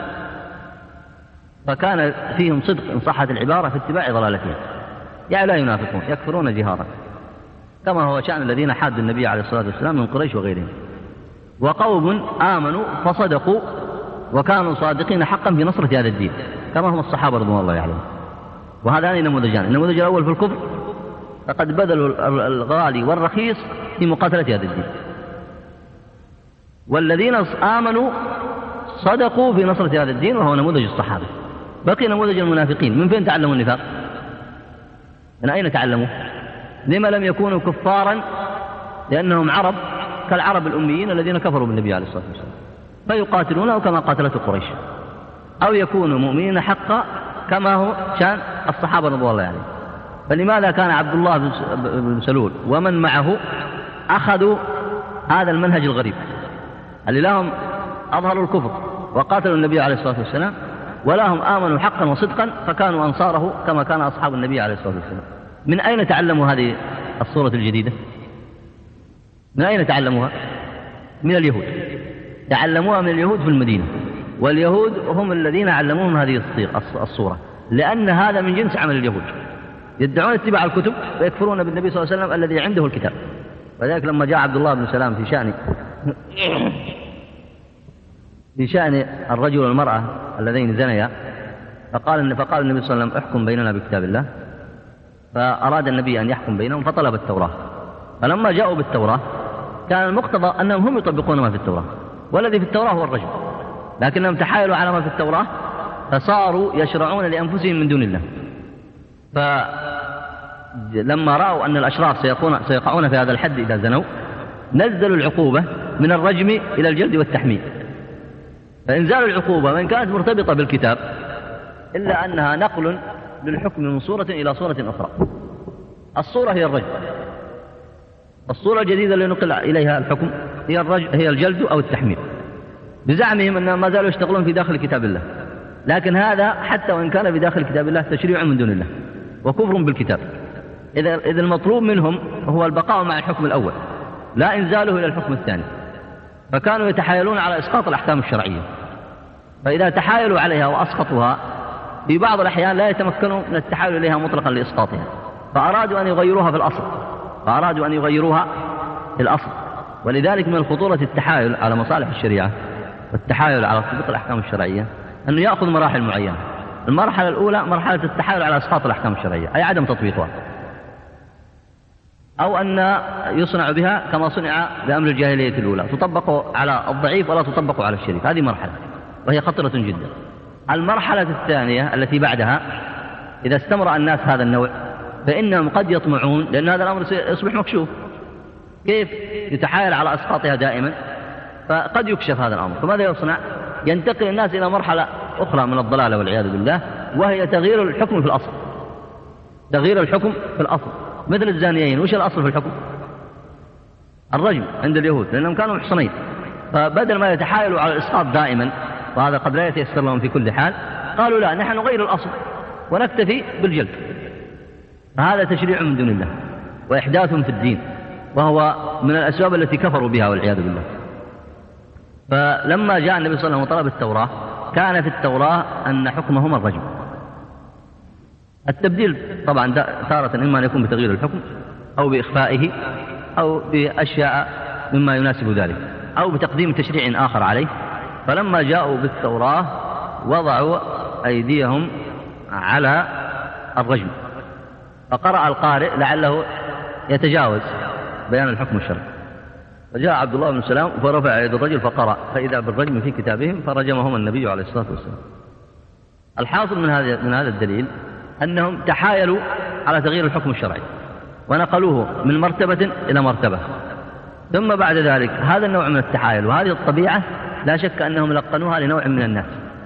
فكان فيهم صدق إن صحت العبارة في اتباع ضلالتهم، يعني لا ينافقون، يكفرون جهارا، كما هو شأن الذين حادوا النبي عليه الصلاة والسلام من قريش وغيرهم. وقوم آمنوا فصدقوا وكانوا صادقين حقا في نصرة هذا الدين، كما هم الصحابة رضوان الله عليهم. وهذان نموذجان: النموذج الأول في الكفر، فقد بذلوا الغالي والرخيص في مقاتلة هذا الدين، والذين آمنوا صدقوا في نصرة هذا الدين، وهو نموذج الصحابة. بقي نموذج المنافقين. من فين تعلموا النفاق؟ من أين تعلموا؟ لما لم يكونوا كفارا؟ لأنهم عرب كالعرب الأميين الذين كفروا بالنبي عليه الصلاة والسلام، فيقاتلونه كما قاتلته قريش، أو يكونوا مؤمنين حقا كما هو شان الصحابة رضي الله عليهم. فلماذا كان عبد الله بن سلول ومن معه أخذوا هذا المنهج الغريب اللي لهم أظهروا الكفر وقاتلوا النبي عليه الصلاة والسلام، ولا هم آمنوا حقا وصدقا فكانوا أنصاره كما كان أصحاب النبي عليه الصلاة والسلام؟ من أين تعلموا هذه الصورة الجديدة؟ من أين تعلموها؟ من اليهود. تعلموها من اليهود في المدينة، واليهود هم الذين علموهم هذه الصورة، لأن هذا من جنس عمل اليهود، يدعون اتباع الكتب ويكفرون بالنبي صلى الله عليه وسلم الذي عنده الكتاب. وذلك لما جاء عبد الله بن سلام في شأن الرجل والمرأة اللذين زنيا، فقال النبي صلى الله عليه وسلم: احكم بيننا بكتاب الله. فأراد النبي أن يحكم بينهم فطلب التوراة. فلما جاءوا بالتوراة كان المقتضى أنهم هم يطبقون ما في التوراة، والذي في التوراة هو الرجم، لكنهم تحايلوا على ما في التوراة فصاروا يشرعون لأنفسهم من دون الله. فلما رأوا أن الأشرار سيقعون في هذا الحد إذا زنوا، نزلوا العقوبة من الرجم إلى الجلد والتحميل. فإنزال العقوبة وإن كانت مرتبطة بالكتاب إلا أنها نقل للحكم من صورة إلى صورة أخرى. الصورة هي الرجم، الصورة الجديدة اللي نقل إليها الحكم هي الجلد أو التحميل، بزعمهم أنهم ما زالوا يشتغلون في داخل كتاب الله. لكن هذا حتى وإن كان في داخل كتاب الله تشريع من دون الله وكفر بالكتاب. إذا المطلوب منهم هو البقاء مع الحكم الأول، لا إنزاله إلى الحكم الثاني. فكانوا يتحايلون على إسقاط الأحكام الشرعية، فإذا تحايلوا عليها وأسقطوها في بعض الأحيان لا يتمكنوا من التحايل إليها مطلقا لإسقاطها، فأرادوا أن يغيروها في الأصل. ولذلك من الخطورة التحايل على مصالح الشريعة والتحايل على تطبيق الأحكام الشرعية أنه يأخذ مراحل معينة. المرحلة الأولى مرحلة التحايل على إسقاط الأحكام الشرعية، أي عدم تطبيقها، أو أن يصنع بها كما صنع بأمر الجاهلية الأولى، تطبق على الضعيف ولا تطبق على الشريف. هذه مرحلة وهي خطرة جدا. المرحلة الثانية التي بعدها إذا استمر الناس هذا النوع فإنهم قد يطمعون، لأن هذا الأمر يصبح مكشوف، كيف يتحايل على إسقاطها دائما، فقد يكشف هذا الأمر. فماذا يصنع؟ ينتقل الناس إلى مرحلة أخرى من الضلال والعياذ بالله، وهي تغيير الحكم في الأصل. تغيير الحكم في الأصل مثل الزانيين، وش الأصل في الحكم؟ الرجم عند اليهود، لأنهم كانوا محصنين. فبدل ما يتحايلوا على الإسقاط دائما، وهذا قد لا يتيسر لهم في كل حال، قالوا لا، نحن نغير الأصل ونكتفي بالجلد. فهذا تشريع من دون الله وإحداث في الدين، وهو من الأسباب التي كفروا بها والعياذ بالله. فلما جاء النبي صلى الله عليه وسلم وطلب التوراة، كان في التوراة أن حكمهم الرجم. التبديل طبعا تارة إما أن يكون بتغيير الحكم أو بإخفائه أو بأشياء مما يناسب ذلك أو بتقديم تشريع آخر عليه. فلما جاءوا بالتوراة وضعوا أيديهم على الرجم، فقرأ القارئ لعله يتجاوز بيان الحكم الشرعي. فجاء عبد الله بن سلام فرفع يد الرجل فقرأ فإذا بالرجم في كتابهم فرجمهم النبي عليه الصلاة والسلام. الحاصل من هذا الدليل أنهم تحايلوا على تغيير الحكم الشرعي ونقلوه من مرتبة إلى مرتبة، ثم بعد ذلك هذا النوع من التحايل وهذه الطبيعة لا شك أنهم لقنوها لنوع من الناس،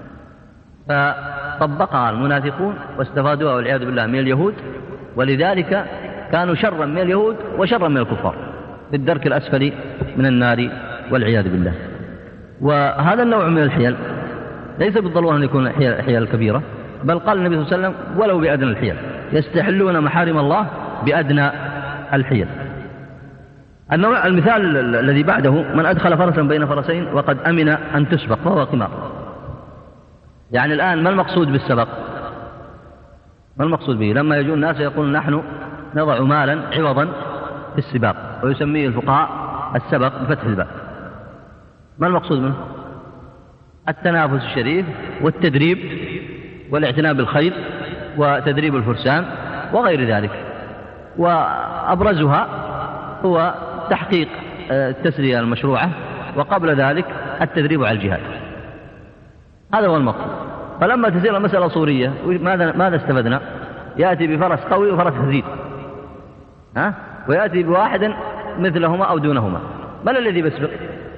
فطبقها المنافقون واستفادوها والعياذ بالله من اليهود، ولذلك كانوا شرا من اليهود وشرا من الكفار في الدرك الأسفل من النار والعياذ بالله. وهذا النوع من الحيل ليس بالضرورة أن يكون حيل كبيرة، بل قال النبي صلى الله عليه وسلم ولو بأدنى الحيل، يستحلون محارم الله بأدنى الحيل. النوع المثال الذي بعده من أدخل فرسا بين فرسين وقد أمن أن تسبق فهو قمار. يعني الآن ما المقصود بالسبق؟ ما المقصود به؟ لما يجون الناس يقولون نحن نضع مالا عوضا في السباق، ويسميه الفقهاء السبق بفتح الباء. ما المقصود منه؟ التنافس الشريف والتدريب والاعتناء بالخير وتدريب الفرسان وغير ذلك، وأبرزها هو تحقيق التسلية المشروعة، وقبل ذلك التدريب على الجهاد. هذا هو المقصود. فلما تصير المسألة صورية ماذا استفدنا؟ يأتي بفرس قوي وفرس هزيل، ويأتي بواحد مثلهما أو دونهما. من الذي يسبق؟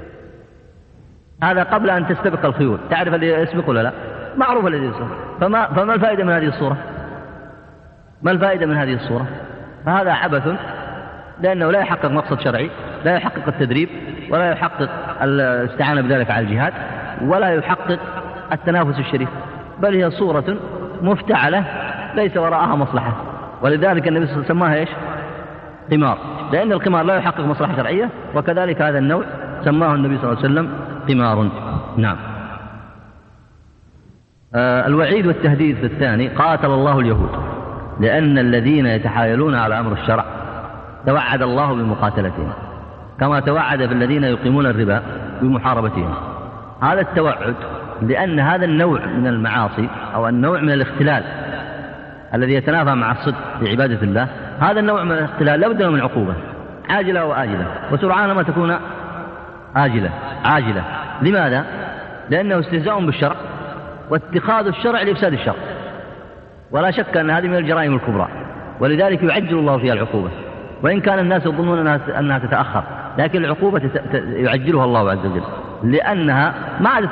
هذا قبل أن تستبق الخيول. تعرف الذي يسبق ولا لا؟ معروف الذي يسبق. فما الفائدة من هذه الصورة؟ ما الفائدة من هذه الصورة؟ فهذا عبث، لأنه لا يحقق مقصد شرعي، لا يحقق التدريب، ولا يحقق الاستعانة بذلك على الجهاد، ولا يحقق التنافس الشريف، بل هي صورة مفتعلة ليس وراءها مصلحة. ولذلك النبي صلى الله عليه وسلم سماها إيش؟ قمار، لأن القمار لا يحقق مصلحة شرعية، وكذلك هذا النوع سماه النبي صلى الله عليه وسلم قمار. نعم. الوعيد والتهديد الثاني: قاتل الله اليهود، لأن الذين يتحايلون على أمر الشرع توعد الله بمقاتلتهم، كما توعد بالذين يقيمون الربا بمحاربتهم. هذا التوعد لأن هذا النوع من المعاصي أو النوع من الاختلال الذي يتنافى مع الصدق في عبادة الله، هذا النوع من الاختلال لا بد من عقوبة عاجلة وآجلة، وسرعان ما تكون عاجلة. لماذا؟ لأنه استهزاء بالشرع واتخاذ الشرع لإفساد الشرع، ولا شك أن هذه من الجرائم الكبرى، ولذلك يعجل الله فيها العقوبة. وإن كان الناس يظنون أنها تتأخر، لكن العقوبة يعجلها الله عز وجل، لأنها ما عادت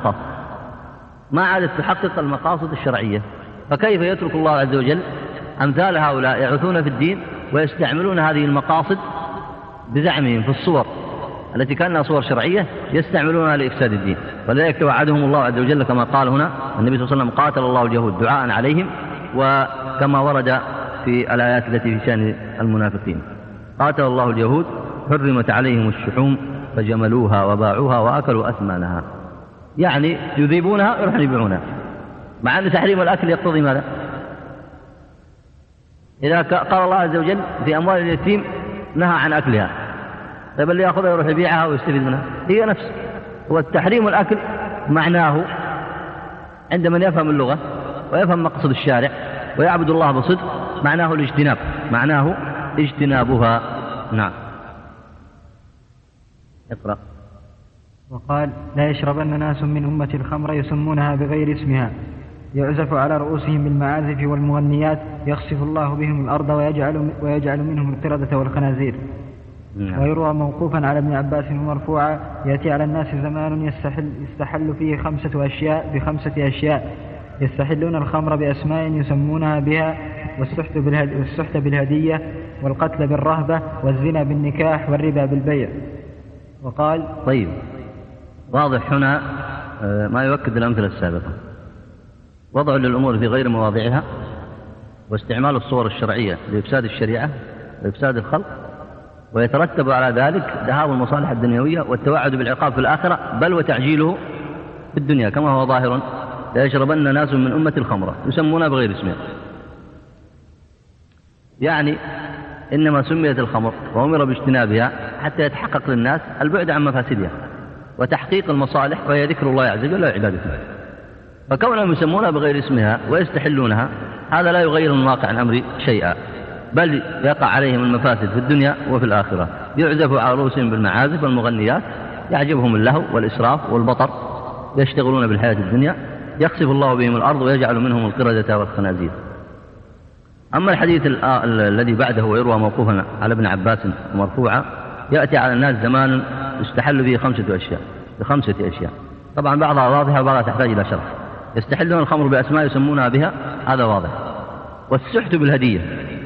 تحقق المقاصد الشرعية. فكيف يترك الله عز وجل أمثال هؤلاء يعثون في الدين ويستعملون هذه المقاصد بزعمهم في الصور التي كانها صور شرعية يستعملونها لإفساد الدين؟ ولذلك توعدهم الله عز وجل كما قال هنا النبي صلى الله عليه وسلم: قاتل الله اليهود دعاء عليهم، وكما ورد في الآيات التي في شأن المنافقين: قاتل الله اليهود حرمت عليهم الشحوم فجملوها وباعوها وأكلوا أثمانها. يعني يذيبونها ويروحون يبيعونها، مع أن تحريم الأكل يقتضي ماذا؟ إذا قال الله عز وجل في أموال اليتيم نهى عن أكلها، طيب اللي يأخذها يروح يبيعها ويستفيد منها، هي نفس. والتحريم الأكل معناه عند من يفهم اللغة ويفهم مقصد الشارع ويعبد الله بصدق معناه الاجتناب، معناه اجتنابها. نعم. اقرأ. وقال: لا يشربن ناس من أمة الخمر يسمونها بغير اسمها، يعزف على رؤوسهم بالمعازف والمغنيات، يخسف الله بهم الأرض ويجعل منهم القردة والخنازير. ويروى موقوفا على ابن عباس مرفوعا: يأتي على الناس زمان يستحل فيه بخمسة أشياء: يستحلون الخمر بأسماء يسمونها بها، والسحت بالهدية، والقتل بالرهبة، والزنا بالنكاح، والربا بالبيع. وقال: طيب، واضح هنا ما يؤكد الأمثلة السابقة: وضع للأمور في غير مواضعها، واستعمال الصور الشرعية لإفساد الشريعة وإفساد الخلق، ويترتب على ذلك ذهاب المصالح الدنيوية والتوعد بالعقاب في الآخرة، بل وتعجيله في الدنيا كما هو ظاهر: لا يشربن ناس من أمة الخمر يسمونها بغير اسمها. يعني إنما سميت الخمر وأمر باجتنابها حتى يتحقق للناس البعد عن مفاسدها وتحقيق المصالح، وهي ذكر الله عز وجل وعبادته. فكونهم يسمونها بغير اسمها ويستحلونها هذا لا يغير من واقع الأمر شيئا، بل يقع عليهم المفاسد في الدنيا وفي الآخرة. يعزف على رؤوسهم بالمعازف والمغنيات، يعجبهم اللهو والإسراف والبطر، يشتغلون بالحياة الدنيا، يخسف الله بهم الأرض ويجعل منهم القردة والخنازير. أما الحديث الذي بعده ويروى موقوفا على ابن عباس مرفوعا: يأتي على الناس زمان يستحل به بخمسة أشياء، طبعا بعضها واضحة وبعضها تحتاج إلى شرح. يستحلون الخمر بأسماء يسمونها بها، هذا واضح. والسحت بالهدية،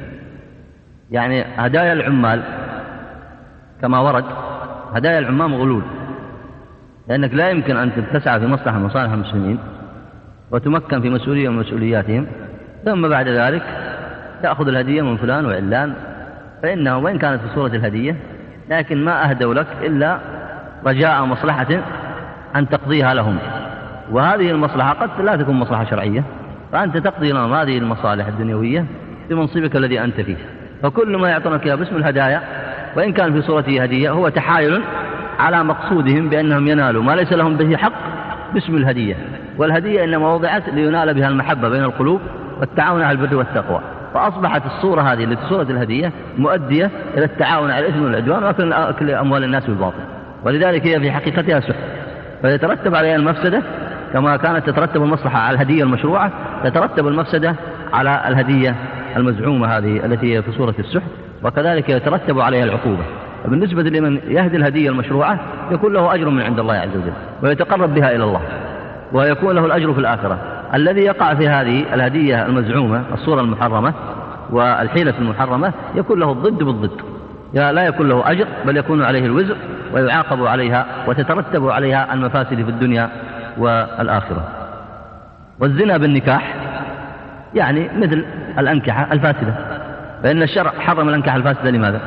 يعني هدايا العمال كما ورد، هدايا العمال غلول، لأنك لا يمكن أن تسعى في مصلحة من مصالح المسلمين وتمكن في مسؤولية من مسؤولياتهم، ثم بعد ذلك تأخذ الهدية من فلان وعلان، فإنه وإن كانت في صورة الهدية لكن ما أهدوا لك إلا رجاء مصلحة أن تقضيها لهم، وهذه المصلحة قد لا تكون مصلحة شرعية، فأنت تقضي لهم هذه المصالح الدنيوية بمنصبك الذي أنت فيه. فكل ما يعطونك باسم الهدايا وإن كان في صورته هدية هو تحايل على مقصودهم بأنهم ينالوا ما ليس لهم به حق باسم الهدية، والهدية إنما وضعت لينال بها المحبة بين القلوب والتعاون على البر والتقوى، فأصبحت الصورة هذه التي صورة الهدية مؤدية إلى التعاون على الإثم والعدوان وأكل أموال الناس بالباطل، ولذلك هي في حقيقتها سحت، فيترتب عليها المفسدة كما كانت تترتب المصلحة على الهدية المشروعة، تترتب المفسدة على الهدية المزعومة هذه التي هي في صورة السحت، وكذلك يترتب عليها العقوبة. بالنسبة لمن يهدي الهدية المشروعة يكون له أجر من عند الله عز وجل ويتقرب بها إلى الله ويكون له الأجر في الآخرة. الذي يقع في هذه الهدية المزعومة الصورة المحرمة والحيلة المحرمة يكون له الضد بالضد، لا يكون له أجر بل يكون عليه الوزر ويعاقب عليها وتترتب عليها المفاسد في الدنيا والآخرة. والزنا بالنكاح يعني مثل الأنكحة الفاسدة، فإن الشرع حرم الأنكحة الفاسدة. لماذا؟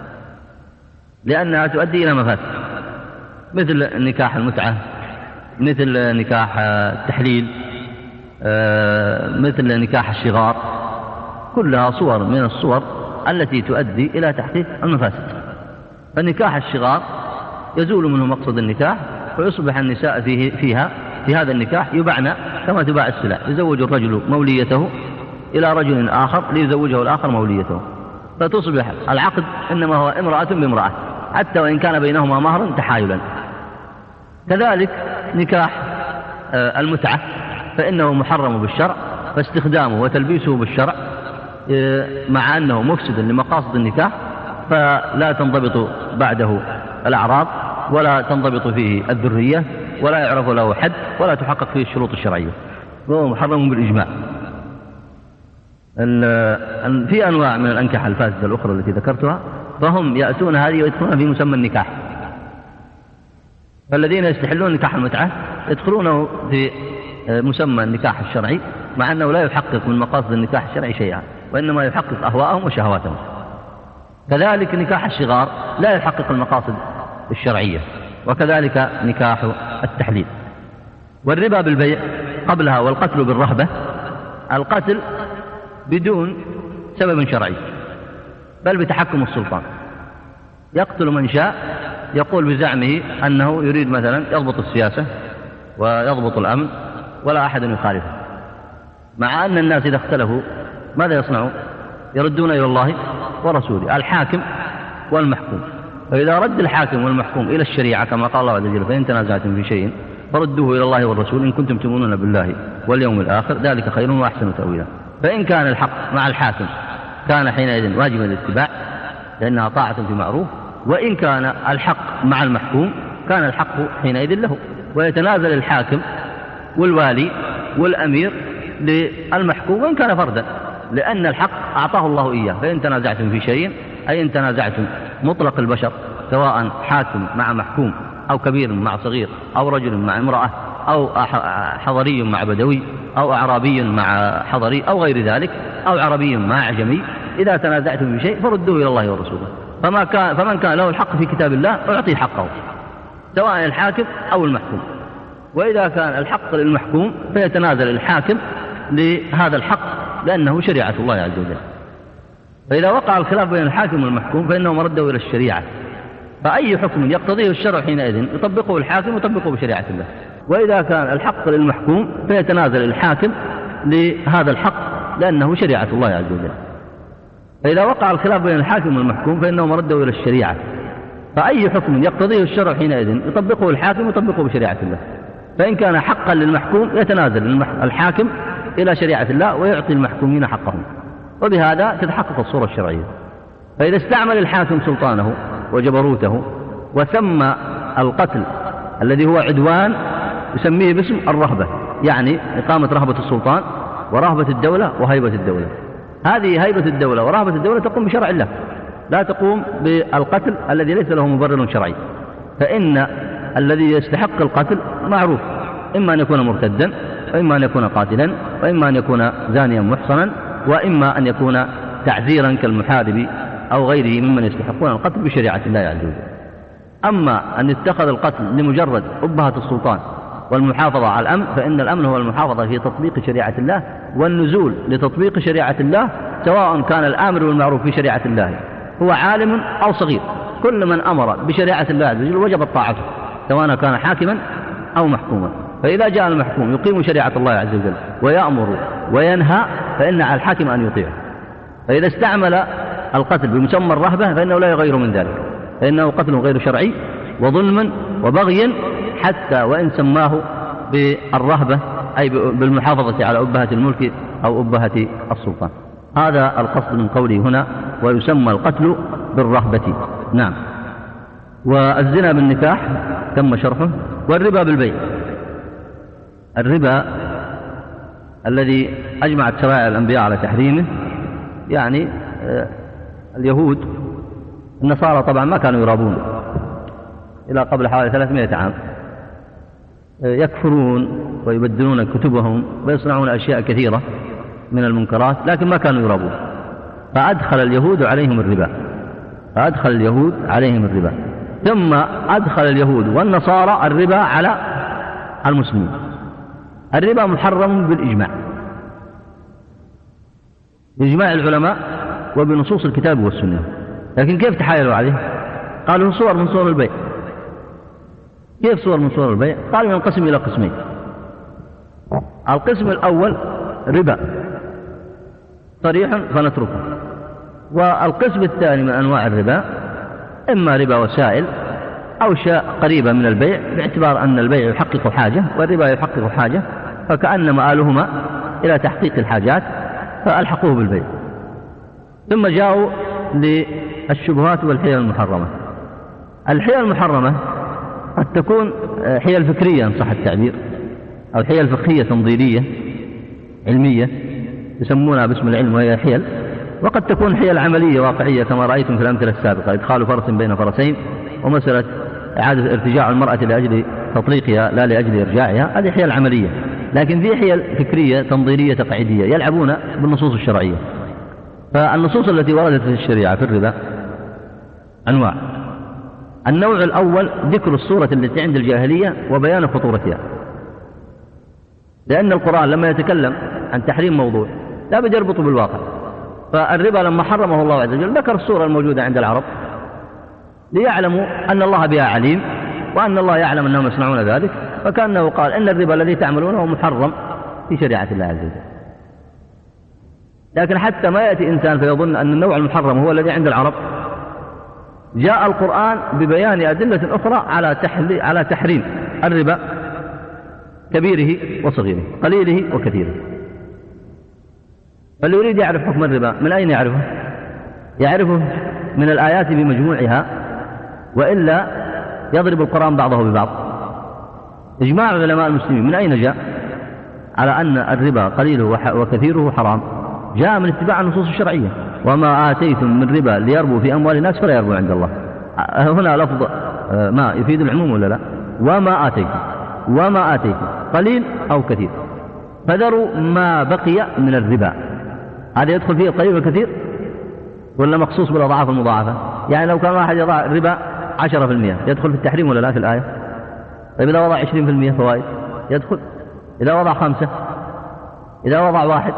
لأنها تؤدي إلى مفاسد، مثل نكاح المتعة، مثل نكاح التحليل، مثل نكاح الشغار، كلها صور من الصور التي تؤدي إلى تحقيق المفاسد. فنكاح الشغار يزول منه مقصد النكاح ويصبح النساء فيها في هذا النكاح يباعن كما تباع السلع، يزوج الرجل موليته إلى رجل آخر ليزوجه الآخر موليته، فتصبح العقد إنما هو امرأة بامرأة حتى وإن كان بينهما مهر تحايلا. كذلك نكاح المتعة فإنه محرم بالشرع، فاستخدامه وتلبيسه بالشرع مع أنه مفسد لمقاصد النكاح فلا تنضبط بعده الأعراض ولا تنضبط فيه الذرية ولا يعرف له حد ولا تحقق فيه الشروط الشرعية، وهو محرم بالإجماع. في أنواع من الأنكحة الفاسدة الأخرى التي ذكرتها فهم يأتون هذه ويدخلون في مسمى النكاح، فالذين يستحلون نكاح المتعة يدخلونه في مسمى النكاح الشرعي مع أنه لا يحقق من مقاصد النكاح الشرعي شيئا وإنما يحقق أهواءهم وشهواتهم. كذلك نكاح الشغار لا يحقق المقاصد الشرعية، وكذلك نكاح التحليل. والربا بالبيع قبلها والقتل بالرهبة، القتل بدون سبب شرعي بل بتحكم السلطان، يقتل من شاء، يقول بزعمه أنه يريد مثلا يضبط السياسة ويضبط الأمن ولا أحد يخالفه، مع أن الناس إذا اختلفوا ماذا يصنعون؟ يردون إلى الله ورسوله، الحاكم والمحكوم. فإذا رد الحاكم والمحكوم إلى الشريعة كما قال الله عز وجل: فإن تنازعتم في شيء فردوه إلى الله والرسول إن كنتم تؤمنون بالله واليوم الآخر ذلك خير وأحسن تأويلا. فإن كان الحق مع الحاكم كان حينئذ واجبا الاتباع لأنها طاعة في معروف، وإن كان الحق مع المحكوم كان الحق حينئذ له، ويتنازل الحاكم والوالي والأمير للمحكوم وإن كان فردا، لأن الحق أعطاه الله إياه. فإن تنازعتم في شيء أي إن تنازعتم مطلق البشر سواء حاكم مع محكوم أو كبير مع صغير أو رجل مع امرأة أو حضري مع بدوي أو أعرابي مع حضري أو غير ذلك أو عربي مع أعجمي، إذا تنازعتم في شيء فردوه إلى الله ورسوله. فمن كان له الحق في كتاب الله أعطي حقه سواء الحاكم أو المحكوم، وإذا كان الحق للمحكوم فيتنازل الحاكم لهذا الحق لأنه شريعة الله عز وجل. فإذا وقع الخلاف بين الحاكم والمحكوم فإنه مرده إلى الشريعة، فأي حكم يقتضيه الشرع حينئذ يطبقه الحاكم ويطبقه بشريعة الله. وإذا كان الحق للمحكوم فيتنازل الحاكم لهذا الحق لأنه شريعة الله عز وجل. فإذا وقع الخلاف بين الحاكم والمحكوم فإنه مرده إلى الشريعة، فأي حكم يقتضيه الشرع حينئذ يطبقه الحاكم يطبقه بشريعة الله. فإن كان حقا للمحكوم يتنازل الحاكم إلى شريعة الله ويعطي المحكومين حقهم، وبهذا تتحقق الصورة الشرعية. فإذا استعمل الحاكم سلطانه وجبروته وسمى القتل الذي هو عدوان يسميه باسم الرهبة، يعني إقامة رهبة السلطان ورهبة الدولة وهيبة الدولة. هذه هيبة الدولة ورهبة الدولة تقوم بشرع الله، لا تقوم بالقتل الذي ليس له مبرر شرعي. فإن الذي يستحق القتل معروف، إما أن يكون مرتدا، وإما أن يكون قاتلا، وإما أن يكون زانيا محصنا، وإما أن يكون تعذيرا كالمحارب أو غيره ممن يستحقون القتل بشريعة الله عز وجل. أما أن يتخذ القتل لمجرد أبهة السلطان والمحافظة على الأمن، فإن الأمن هو المحافظة في تطبيق شريعة الله والنزول لتطبيق شريعة الله، سواء كان الآمر بالمعروف في شريعة الله هو عالم أو صغير. كل من أمر بشريعة الله عز وجل وجبت طاعته، سواء كان حاكما أو محكوما. فإذا جاء المحكوم يقيم شريعة الله عز وجل ويأمر وينهى فإن على الحاكم أن يطيعه. فإذا استعمل القتل بمسمى الرهبة فإنه لا يغير من ذلك، فإنه قتل غير شرعي وظلم وبغي، حتى وإن سماه بالرهبة أي بالمحافظة على أبهة الملك أو أبهة السلطان. هذا القصد من قوله هنا ويسمى القتل بالرهبة. نعم. والزنا بالنكاح تم شرحه. والربا بالبيع، الربا الذي أجمعت شرائع الأنبياء على تحريمه، يعني اليهود النصارى طبعا ما كانوا يرابون إلى قبل حوالي 300 عام، يكفرون ويبدلون كتبهم ويصنعون أشياء كثيرة من المنكرات، لكن ما كانوا يرابون. فأدخل اليهود عليهم الربا، ثم أدخل اليهود والنصارى الربا على المسلمين. الربا محرم بالإجماع، بإجماع العلماء وبنصوص الكتاب والسنة. لكن كيف تحايلوا عليه؟ قالوا صور من صور البيع. كيف صور من صور البيع؟ قالوا ينقسم إلى قسمين. القسم الأول ربا صريح فنتركه، والقسم الثاني من أنواع الربا إما ربا وسائل أو شيء قريبة من البيع، باعتبار أن البيع يحقق حاجة والربا يحقق حاجة، فكأن مآلهما إلى تحقيق الحاجات فألحقوه بالبيع. ثم جاءوا للشبهات والحيل المحرمة. الحيل المحرمة قد تكون حيل فكرية إن صح التعبير، أو حيل فقهية تنظيرية علمية يسمونها باسم العلم وهي حيل، وقد تكون حيل عملية واقعية كما رأيتم في الأمثلة السابقة، إدخال فرس بين فرسين، ومسألة إعادة ارتجاع المرأة لأجل تطليقها لا لأجل إرجاعها، هذه حيل عملية. لكن في حيل فكرية تنظيرية تقعيدية يلعبون بالنصوص الشرعية. فالنصوص التي وردت في الشريعة في الربا أنواع. النوع الأول ذكر الصورة التي عند الجاهلية وبيان خطورتها، لأن القرآن لما يتكلم عن تحريم موضوع لا بد يربطه بالواقع. فالربا لما حرمه الله عز وجل ذكر الصورة الموجودة عند العرب ليعلموا أن الله بها عليم، وأن الله يعلم أنهم يصنعون ذلك، فكأنه قال إن الربا الذي تعملونه محرم في شريعة الله عز وجل. لكن حتى ما يأتي إنسان فيظن أن النوع المحرم هو الذي عند العرب، جاء القرآن ببيان أدلة أخرى على تحريم الربا كبيره وصغيره، قليله وكثيره. فاللي يريد يعرف حكم الربا من أين يعرفه؟ يعرفه من الآيات بمجموعها، وإلا يضرب القرآن بعضه ببعض. إجماع علماء المسلمين من أين جاء على أن الربا قليله وكثيره حرام؟ جاء من اتباع النصوص الشرعية. وما آتيتم من ربا ليربو في أموال الناس فلا يربو عند الله. هنا لفظ ما يفيد العموم ولا لا؟ وما آتيتم قليل أو كثير فذروا ما بقي من الربا. هذا يدخل فيه القليل والكثير ولا مخصوص بالأضعاف المضاعفة؟ يعني لو كان واحد يضع الربا 10% يدخل في التحريم ولا لا في الآية؟ طيب إذا وضع 20% فوائد يدخل؟ إذا وضع 5؟ إذا وضع 1؟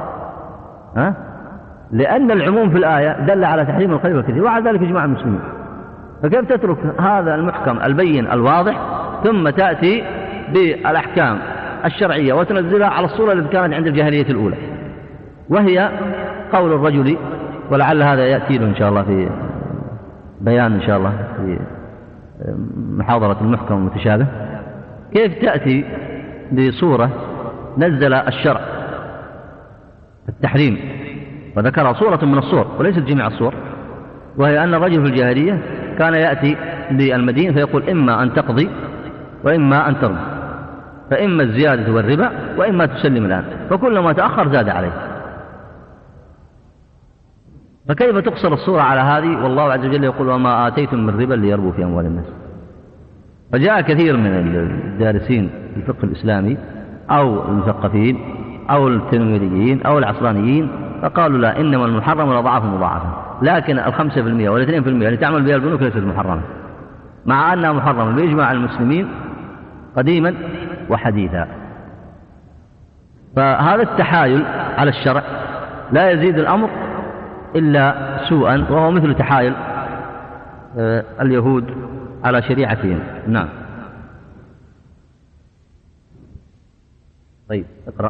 لأن العموم في الآية دل على تحريم القليل والكثير، وعلى ذلك إجماع المسلمين. فكيف تترك هذا المحكم البين الواضح ثم تأتي بالأحكام الشرعية وتنزلها على الصورة التي كانت عند الجاهلية الأولى، وهي قول الرجل ولعل هذا يأتي له إن شاء الله في بيان إن شاء الله في محاضرة المحكم المتشابه، كيف تأتي بصورة نزل الشرع التحريم وذكرها صورة من الصور وليست جميع الصور، وهي أن الرجل في الجاهلية كان يأتي للمدين فيقول إما أن تقضي وإما أن ترمي، فإما الزيادة والربا وإما تسلم الآن، فكلما تأخر زاد عليه. فكيف تقصر الصورة على هذه والله عز وجل يقول وما آتيتم من ربا ليربوا في أموال الناس؟ فجاء كثير من الدارسين في الفقه الإسلامي أو المثقفين أو التنويريين أو العصرانيين فقالوا لا، إنما المحرم لضعف مضاعفة، لكن 5% ولا 2% اللي تعمل بها البنوك ليست محرمة، مع أنها محرمة بإجماع المسلمين قديما وحديثا. فهذا التحايل على الشرع لا يزيد الأمر إلا سوءا، وهو مثل تحايل اليهود على شريعتهم. نعم. طيب اقرأ.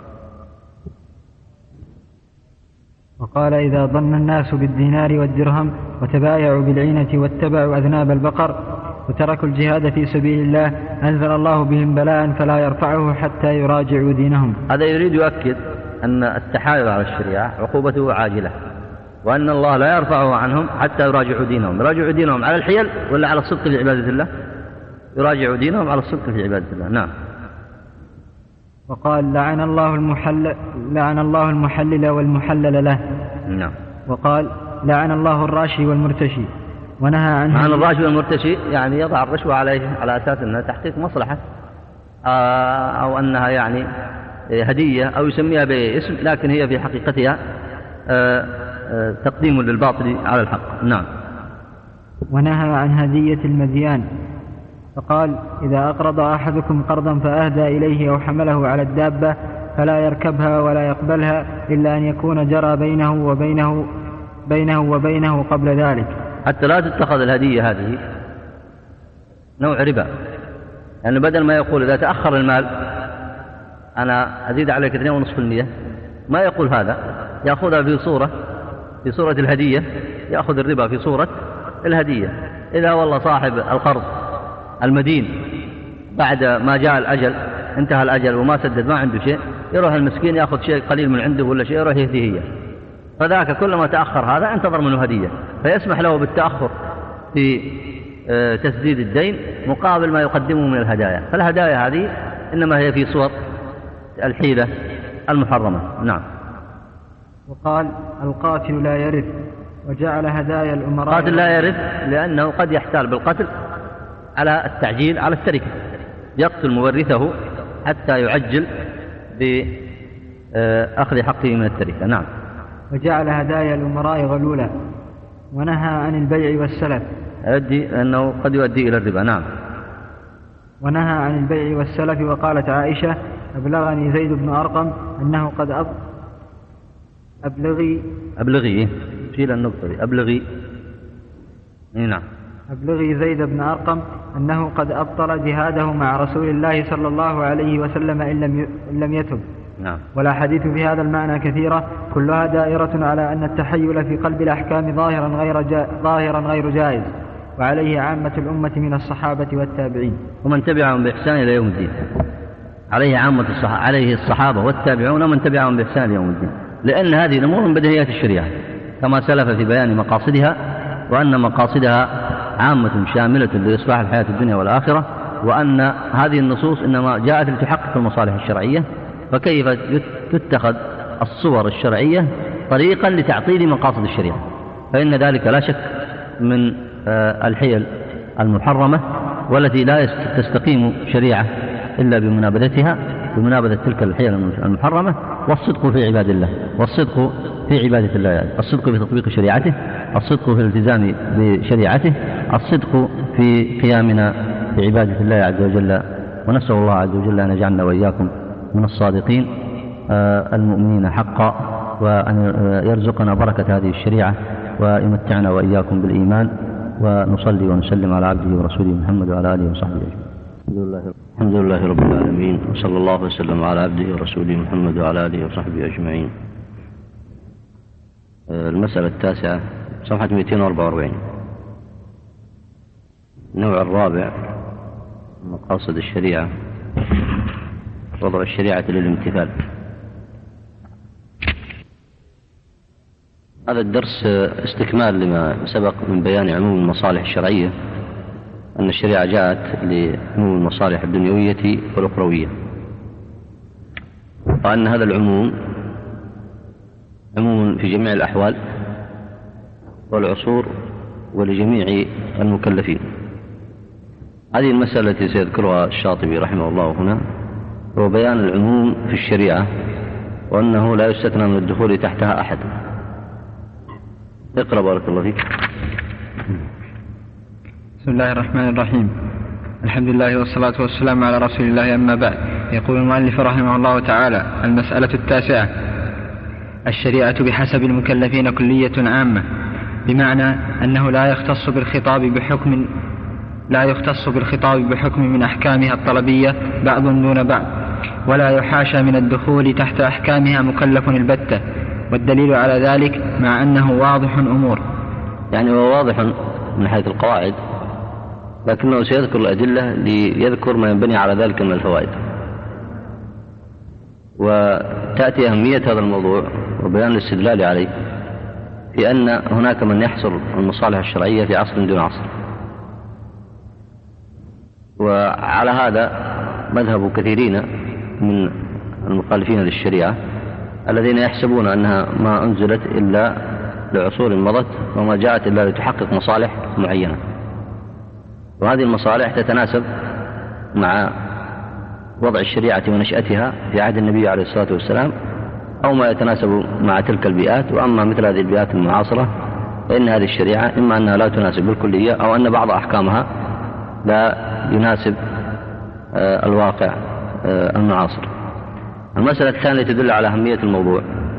وقال إذا ظن الناس بالدينار والدرهم وتبايعوا بالعينة واتبعوا أذناب البقر وتركوا الجهاد في سبيل الله أنزل الله بهم بلاء فلا يرفعه حتى يراجعوا دينهم. هذا يريد يؤكد أن التحايل على الشريعة عقوبته عاجلة، وأن الله لا يرفعه عنهم حتى يراجعوا دينهم. يراجعوا دينهم على الحيل ولا على الصدق في عبادة الله؟ يراجعوا دينهم على الصدق في عبادة الله. نعم. وقال لعن الله المحلل والمحلل له. نعم. وقال لعن الله الراشي والمرتشي ونهى عنه. عن الراشي والمرتشي يعني يضع الرشوة عليه على أساس أنها تحقيق مصلحة أو أنها يعني هدية أو يسميها باسم، لكن هي في حقيقتها تقديم للباطل على الحق. نعم. ونهى عن هدية المديان فقال إذا أقرض أحدكم قرضا فأهدى إليه أو حمله على الدابة فلا يركبها ولا يقبلها إلا أن يكون جرى بينه وبينه قبل ذلك، حتى لا تتخذ الهدية هذه نوع ربا، لأنه يعني بدل ما يقول إذا تأخر المال أنا أزيد عليك 2.5%، ما يقول هذا، يأخذها في صورة الهدية، يأخذ الربا في صورة الهدية. إذا والله صاحب القرض المدين بعد ما جاء الأجل انتهى الأجل وما سدد ما عنده شيء، يروح المسكين يأخذ شيء قليل من عنده ولا شيء يروح يهديه، فذاك كلما تأخر هذا انتظر منه هدية، فيسمح له بالتأخر في تسديد الدين مقابل ما يقدمه من الهدايا. فالهدايا هذه إنما هي في صور الحيلة المحرمة. نعم. وقال القاتل لا يرث وجعل هدايا الأمراء. القاتل لا يرث لأنه قد يحتال بالقتل على التعجيل على التركة، يقتل مورثه حتى يعجل بأخذ حقه من التركة. نعم. وجعل هدايا الأمراء غلولا ونهى عن البيع والسلف، يؤدي أنه قد يؤدي إلى الربا. نعم. ونهى عن البيع والسلف. وقالت عائشة أبلغني زيد بن أرقم أنه قد أبلغي شيل النقطة دي. أبلغي. نعم. أبلغي زيد بن أرقم أنه قد أبطل جهاده مع رسول الله صلى الله عليه وسلم إن لم يتب. نعم. ولا حديث في هذا المعنى كثيرة كلها دائرة على أن التحيل في قلب الأحكام ظاهرا غير جائز، وعليه عامة الأمة من الصحابة والتابعين ومن تبعهم بإحسان إلى يوم الدين. عليه الصحابة والتابعون ومن تبعهم بإحسان إلى يوم الدين، لأن هذه الأمور من بديهيات الشريعة كما سلف في بيان مقاصدها، وأن مقاصدها عامة شاملة لإصلاح الحياة الدنيا والآخرة، وأن هذه النصوص إنما جاءت لتحقق المصالح الشرعية، فكيف تتخذ الصور الشرعية طريقا لتعطيل مقاصد الشريعة؟ فإن ذلك لا شك من الحيل المحرمة، والتي لا تستقيم شريعة إلا بمنابذة تلك الحيل المحرمة. والصدق في عباد الله، والصدق في عبادة الله، الصدق في تطبيق شريعته، الصدق في الالتزام بشريعته، الصدق في قيامنا بعبادة الله عز وجل. ونسأل الله عز وجل أن يجعلنا وإياكم من الصادقين المؤمنين حقا، وأن يرزقنا بركة هذه الشريعة، ويمتعنا وإياكم بالإيمان. ونصلي ونسلم على عبده ورسوله محمد وعلى آله وصحبه أجمعين. الحمد لله رب العالمين، وصلى الله وسلم على عبده ورسوله محمد وعلى آله وصحبه أجمعين. المسألة التاسعة صفحة 244. النوع الرابع مقاصد الشريعة، وضع الشريعة للامتثال. هذا الدرس استكمال لما سبق من بيان عموم المصالح الشرعية، أن الشريعة جاءت لعموم المصالح الدنيوية والأخروية، وأن هذا العموم عموم في جميع الأحوال والعصور ولجميع المكلفين. هذه المسألة التي سيذكرها الشاطبي رحمه الله هنا هو بيان العموم في الشريعة، وأنه لا يستثنى من الدخول تحتها أحد. اقرأ بارك الله فيك. بسم الله الرحمن الرحيم. الحمد لله والصلاة والسلام على رسول الله، أما بعد. يقول المؤلف رحمه الله تعالى: المسألة التاسعة: الشريعة بحسب المكلفين كلية عامة، بمعنى أنه لا يختص بالخطاب بحكم من أحكامها الطلبية بعض دون بعض، ولا يحاشى من الدخول تحت أحكامها مكلف البتة. والدليل على ذلك مع أنه واضح أمور، يعني هو واضح من حيث القواعد، لكنه سيذكر الأدلة ليذكر ما ينبني على ذلك من الفوائد. وتأتي أهمية هذا الموضوع وبيان الاستدلال عليه في أن هناك من يحصر المصالح الشرعية في عصر دون عصر، وعلى هذا مذهب كثيرين من المخالفين للشريعة الذين يحسبون أنها ما أنزلت إلا لعصور مضت وما جاءت إلا لتحقق مصالح معينة، وهذه المصالح تتناسب مع وضع الشريعة ونشأتها في عهد النبي عليه الصلاة والسلام، أو ما يتناسب مع تلك البيئات. وأما مثل هذه البيئات المعاصرة فإن هذه الشريعة إما أنها لا تناسب بالكلية، أو أن بعض أحكامها لا يناسب الواقع المعاصر. المسألة الثانية تدل على أهمية الموضوع.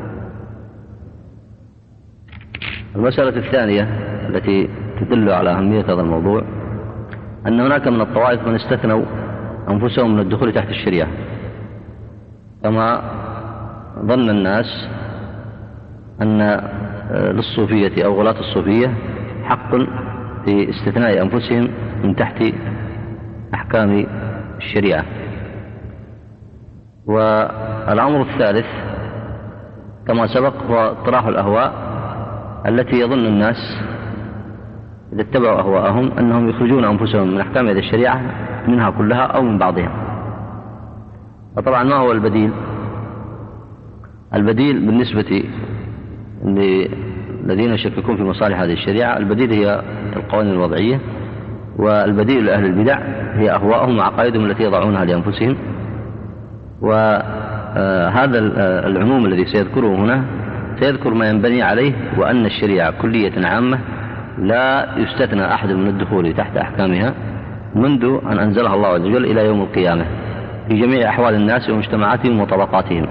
المسألة الثانية التي تدل على أهمية هذا الموضوع أن هناك من الطوائف من استثنوا أنفسهم من الدخول تحت الشريعة، كما ظن الناس أن للصوفية أو غلاة الصوفية حق في استثناء أنفسهم من تحت أحكام الشريعة. والأمر الثالث كما سبق هو اطراح الأهواء التي يظن الناس إذا اتبعوا أهواءهم أنهم يخرجون أنفسهم من أحكام هذه الشريعة منها كلها أو من بعضها. وطبعا ما هو البديل؟ البديل بالنسبة للذين يشككون في مصالح هذه الشريعة، البديل هي القوانين الوضعية، والبديل لأهل البدع هي أهواءهم وعقائدهم التي يضعونها لأنفسهم. وهذا العموم الذي سيذكره هنا سيذكر ما ينبني عليه، وأن الشريعة كلية عامة لا يستثنى أحد من الدخول تحت أحكامها منذ أن أنزلها الله عز وجل إلى يوم القيامة في جميع أحوال الناس ومجتمعاتهم وطبقاتهم.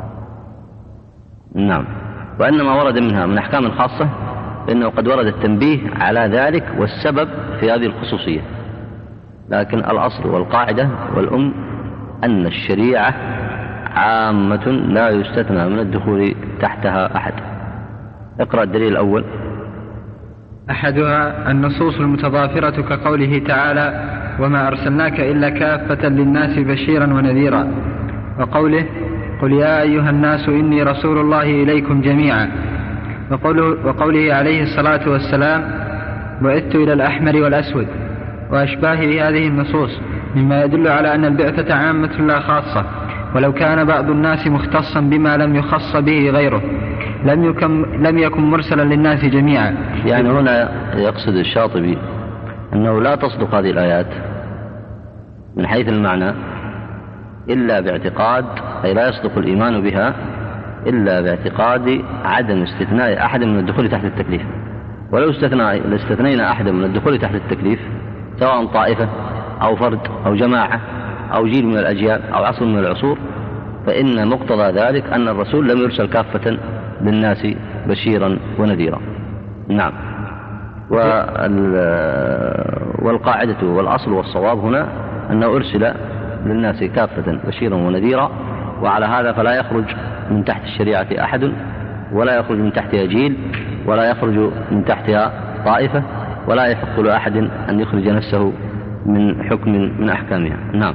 نعم. وإنما ورد منها من أحكام خاصة فإنه قد ورد التنبيه على ذلك والسبب في هذه الخصوصية، لكن الأصل والقاعدة والأم أن الشريعة عامة لا يستثنى من الدخول تحتها أحد. اقرأ الدليل الأول. أحدها النصوص المتضافرة كقوله تعالى: وما أرسلناك إلا كافة للناس بشيرا ونذيرا، وقوله: قل يا أيها الناس إني رسول الله إليكم جميعا، وقوله عليه الصلاة والسلام: بعثت إلى الأحمر والأسود، وأشباه هذه النصوص، مما يدل على أن البعثة عامة لا خاصة، ولو كان بعض الناس مختصا بما لم يخص به غيره لم يكن مرسلا للناس جميعا. يعني هنا يقصد الشاطبي أنه لا تصدق هذه الآيات من حيث المعنى إلا باعتقاد، أي لا يصدق الإيمان بها إلا باعتقاد عدم استثناء أحد من الدخول تحت التكليف. ولو استثنينا أحد من الدخول تحت التكليف سواء طائفة أو فرد أو جماعة أو جيل من الأجيال أو عصر من العصور، فإن مقتضى ذلك أن الرسول لم يرسل كافة للناس بشيرا ونذيرا. نعم. والقاعدة والأصل والصواب هنا أنه أرسل للناس كافة بشيرا ونذيرا، وعلى هذا فلا يخرج من تحت الشريعة أحد ولا يخرج من تحتها جيل ولا يخرج من تحتها طائفة، ولا يحق لأحد أن يخرج نفسه من حكم من أحكامها. نعم.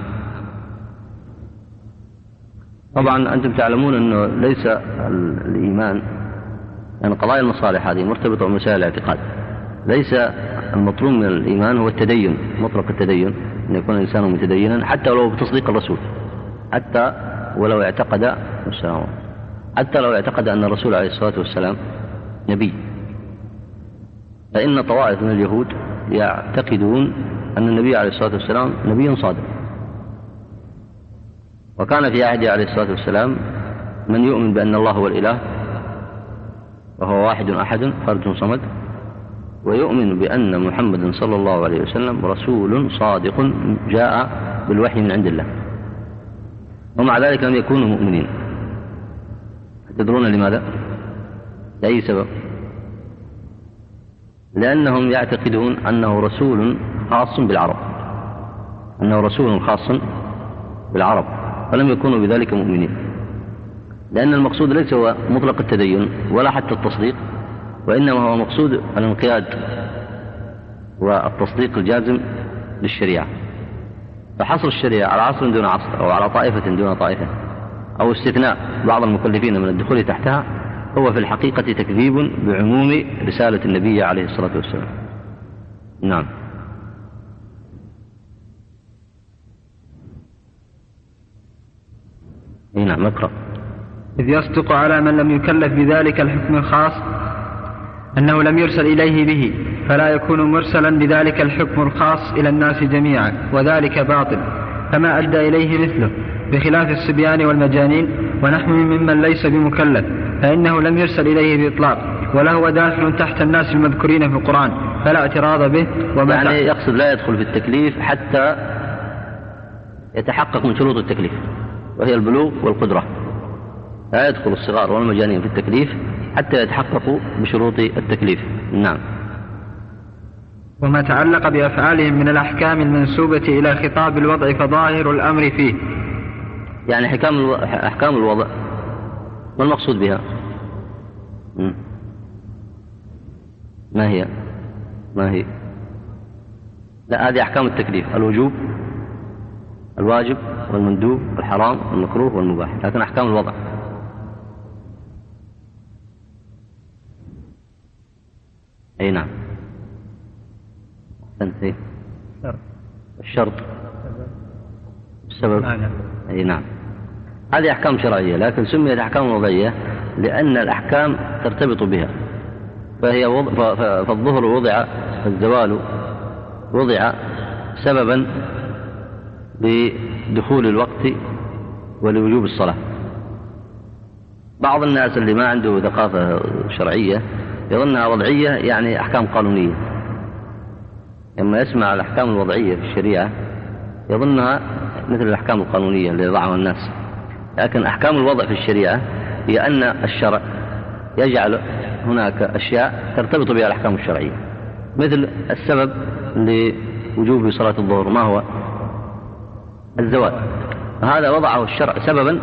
طبعا أنتم تعلمون أنه ليس الإيمان، يعني قضايا المصالح هذه مرتبطة بمسائل الاعتقاد. ليس المطلوب من الإيمان هو التدين، مطلق التدين، أن يكون الإنسان متدينا حتى ولو بتصديق الرسول، حتى ولو اعتقد أن الرسول عليه الصلاة والسلام نبي. فإن طوائف من اليهود يعتقدون أن النبي عليه الصلاة والسلام نبي صادق، وكان في عهده عليه الصلاة والسلام من يؤمن بأن الله هو الإله وهو واحد أحد فرد صمد، ويؤمن بأن محمد صلى الله عليه وسلم رسول صادق جاء بالوحي من عند الله، ومع ذلك لم يكونوا مؤمنين. تدرون لماذا؟ لأي سبب؟ لأنهم يعتقدون أنه رسول خاص بالعرب، أنه رسول خاص بالعرب، فلم يكونوا بذلك مؤمنين. لأن المقصود ليس هو مطلق التدين ولا حتى التصديق، وإنما هو مقصود الانقياد والتصديق الجازم للشريعة. فحصر الشريعة على عصر دون عصر، أو على طائفة دون طائفة، أو استثناء بعض المكلفين من الدخول تحتها، هو في الحقيقة تكذيب بعموم رسالة النبي عليه الصلاة والسلام. نعم. نعم، اقرأ. إذ يصدق على من لم يكلف بذلك الحكم الخاص أنه لم يرسل إليه به، فلا يكون مرسلا بذلك الحكم الخاص إلى الناس جميعا، وذلك باطل فما أدى إليه مثله، بخلاف الصبيان والمجانين ونحن ممن ليس بمكلف، فإنه لم يرسل إليه بإطلاق، وله داخل تحت الناس المذكورين في القرآن، فلا اعتراض به. يعني يقصد لا يدخل في التكليف حتى يتحقق من شروط التكليف، وهي البلوغ والقدرة. لا يدخل الصغار والمجانين في التكليف حتى يتحققوا بشروط التكليف. نعم. وما تعلق بأفعالهم من الأحكام المنسوبة إلى خطاب الوضع فظاهر الأمر فيه. يعني أحكام الوضع ما المقصود بها؟ ما هي؟ لا، هذه أحكام التكليف: الوجوب، الواجب والمندوب، الحرام والمكروه والمباح. لكن أحكام الوضع أي نعم. أحسنت. الشرط، السبب، أي نعم. هذه أحكام شرعية، لكن سميت أحكام وضعية لأن الأحكام ترتبط بها. فالظهر وضع، الزوال وضع سببا لدخول الوقت ولوجوب الصلاة. بعض الناس اللي ما عنده ثقافة شرعية يظنها وضعية، يعني أحكام قانونية. لما يسمع الأحكام الوضعية في الشريعة يظنها مثل الأحكام القانونية اللي يضعها الناس. لكن أحكام الوضع في الشريعة هي أن الشرع يجعل هناك أشياء ترتبط بها الأحكام الشرعية، مثل السبب لوجوب صلاة الظهر ما هو؟ الزوال. هذا وضعه الشرع سببا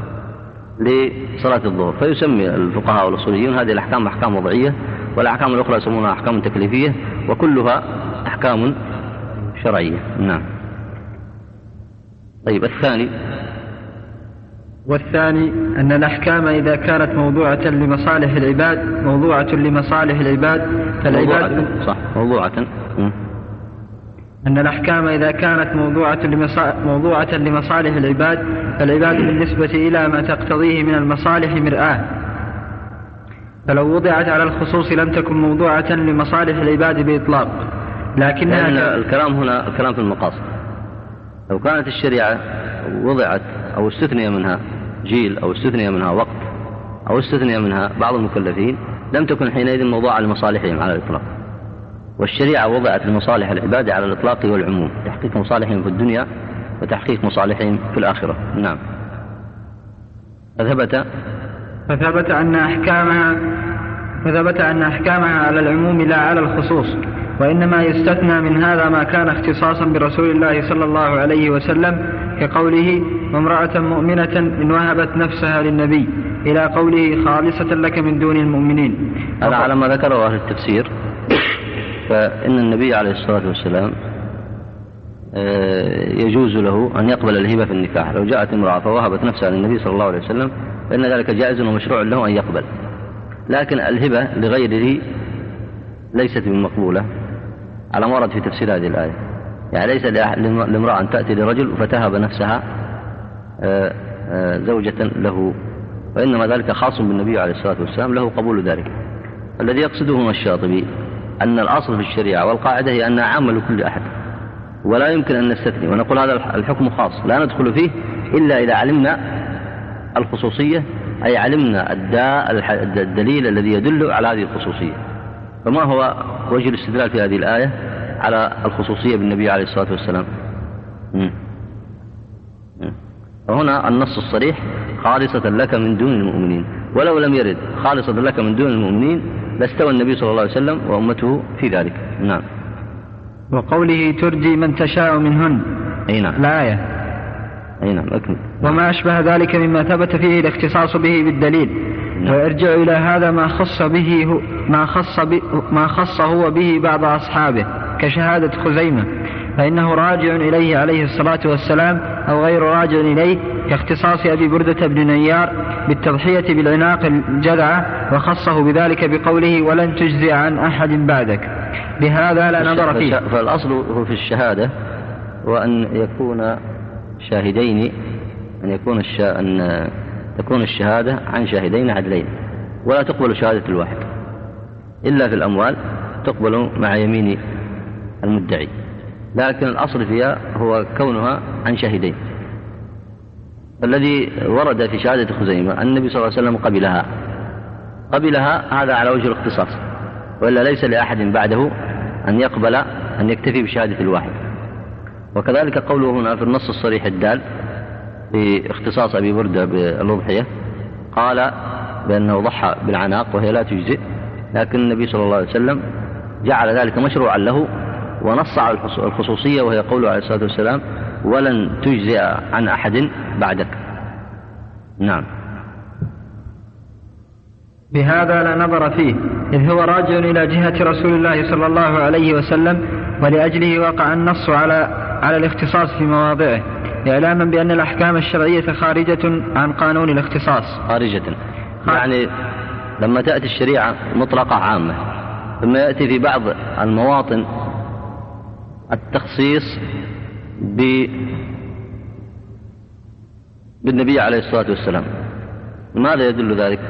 لصلاة الظهر، فيسمي الفقهاء والأصوليون هذه الأحكام أحكام وضعية، والأحكام الأخرى يسمونها أحكام تكليفية، وكلها أحكام شرعية. نعم. طيب، والثاني أن الأحكام إذا كانت موضوعة لمصالح العباد فالعباد أن الأحكام إذا كانت موضوعة لمصالح العباد فالعباد بالنسبة إلى ما تقتضيه من المصالح مرآة، فلو وضعت على الخصوص لم تكن موضوعة لمصالح العباد بإطلاق. لكنها الكلام هنا الكلام في المقاصد. لو كانت الشريعة وضعت أو استثني منها جيل أو استثني منها وقت أو استثني منها بعض المكلفين لم تكن حينئذ موضوعة لمصالحهم على الإطلاق. والشريعة وضعت لمصالح العباد على الإطلاق والعموم، تحقيق مصالحهم في الدنيا وتحقيق مصالحهم في الآخرة. نعم. فثبت أن أحكامها على العموم لا على الخصوص، وإنما يستثنى من هذا ما كان اختصاصا برسول الله صلى الله عليه وسلم كقوله وامرأة مؤمنة إن وهبت نفسها للنبي إلى قوله خالصة لك من دون المؤمنين. هذا على ما ذكره أهل التفسير. فإن النبي عليه الصلاة والسلام يجوز له أن يقبل الهبة في النكاح. لو جاءت امرأة فوهبت نفسها للنبي صلى الله عليه وسلم فإن ذلك جائز ومشروع له أن يقبل، لكن الهبة لغيره ليست بمقبولة على ما ورد في تفسير هذه الآية. يعني ليس لامرأة أن تأتي لرجل فتهب نفسها زوجة له، وإنما ذلك خاص بالنبي عليه الصلاة والسلام له قبول ذلك. الذي يقصده هنا الشاطبي أن الأصل في الشريعة والقاعدة هي أنها عامة لكل أحد ولا يمكن أن نستثني، ونقول هذا الحكم خاص لا ندخل فيه إلا إذا علمنا الخصوصية، أي علمنا الدليل الذي يدل على هذه الخصوصية. فما هو وجه الاستدلال في هذه الآية على الخصوصية بالنبي عليه الصلاة والسلام؟ وهنا النص الصريح خالصة لك من دون المؤمنين، ولو لم يرد خالصة لك من دون المؤمنين لاستوى النبي صلى الله عليه وسلم وأمته في ذلك. نعم. وقوله ترجي من تشاء منهن. أي نعم. الآية. أي نعم. أكمل. وما أشبه ذلك مما ثبت فيه الاختصاص به بالدليل. نعم. ويرجع إلى هذا ما خص هو به بعض أصحابه كشهادة خزيمة، فإنه راجع إليه عليه الصلاة والسلام أو غير راجع إليه، كاختصاص أبي بردة بن نيار بالتضحية بالعناق الجذعة، وخصه بذلك بقوله ولن تجزي عن أحد بعدك. بهذا لا نظر فيه. فالأصل هو في الشهادة وأن يكون شاهدين، أن تكون الشهادة عن شاهدين عدلين، ولا تقبل شهادة الواحد إلا في الأموال، تقبل مع يمين المدعي، لكن الأصل فيها هو كونها عن شاهدين. الذي ورد في شهادة خزيمة النبي صلى الله عليه وسلم قبلها هذا على وجه الاختصاص، وإلا ليس لأحد بعده أن يقبل أن يكتفي بشهادة الواحد. وكذلك قوله هنا في النص الصريح الدال في اختصاص أبي بردة بالأضحية قال بأنه ضحى بالعناق وهي لا تجزئ، لكن النبي صلى الله عليه وسلم جعل ذلك مشروعا له ونص على الخصوصية، وهي قوله عليه الصلاة والسلام ولن تجزئ عن أحد بعدك. نعم. بهذا لا نظر فيه، إذ هو راجع إلى جهة رسول الله صلى الله عليه وسلم، ولأجله وقع النص على الاختصاص في مواضعه، إعلاما بأن الأحكام الشرعية خارجة عن قانون الاختصاص. خارجة يعني لما تأتي الشريعة مطلقة عامة، ثم يأتي في بعض المواطن التخصيص بالنبي عليه الصلاة والسلام، ماذا يدل ذلك؟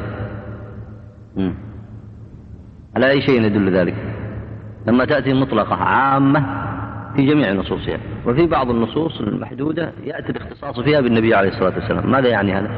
على أي شيء يدل ذلك؟ لما تأتي مطلقة عامة في جميع نصوصها، وفي بعض النصوص المحدودة يأتي الاختصاص فيها بالنبي عليه الصلاة والسلام، ماذا يعني هذا؟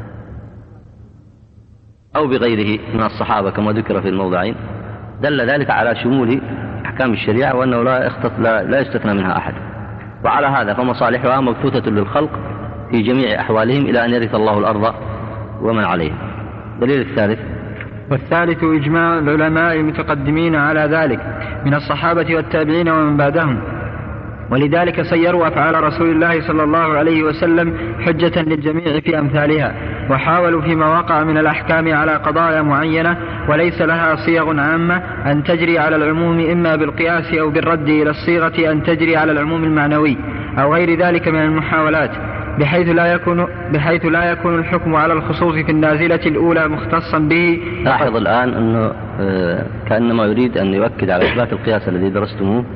أو بغيره من الصحابة كما ذكر في الموضعين، دل ذلك على شمول أحكام الشريعة وأنه لا يستثنى منها أحد. وعلى هذا فمصالحها مبثوثة للخلق في جميع أحوالهم إلى أن يرث الله الأرض ومن عليها. دليل الثالث. والثالث إجماع العلماء المتقدمين على ذلك من الصحابة والتابعين ومن بعدهم، ولذلك صيروا أفعال رسول الله صلى الله عليه وسلم حجة للجميع في أمثالها، وحاولوا فيما وقع من الأحكام على قضايا معينة وليس لها صيغ عامة أن تجري على العموم إما بالقياس أو بالرد إلى الصيغة أن تجري على العموم المعنوي أو غير ذلك من المحاولات، بحيث لا يكون الحكم على الخصوص في النازلة الأولى مختصا به. لاحظ الآن أنه كأنما يريد أن يؤكد على إثبات القياس الذي درستموه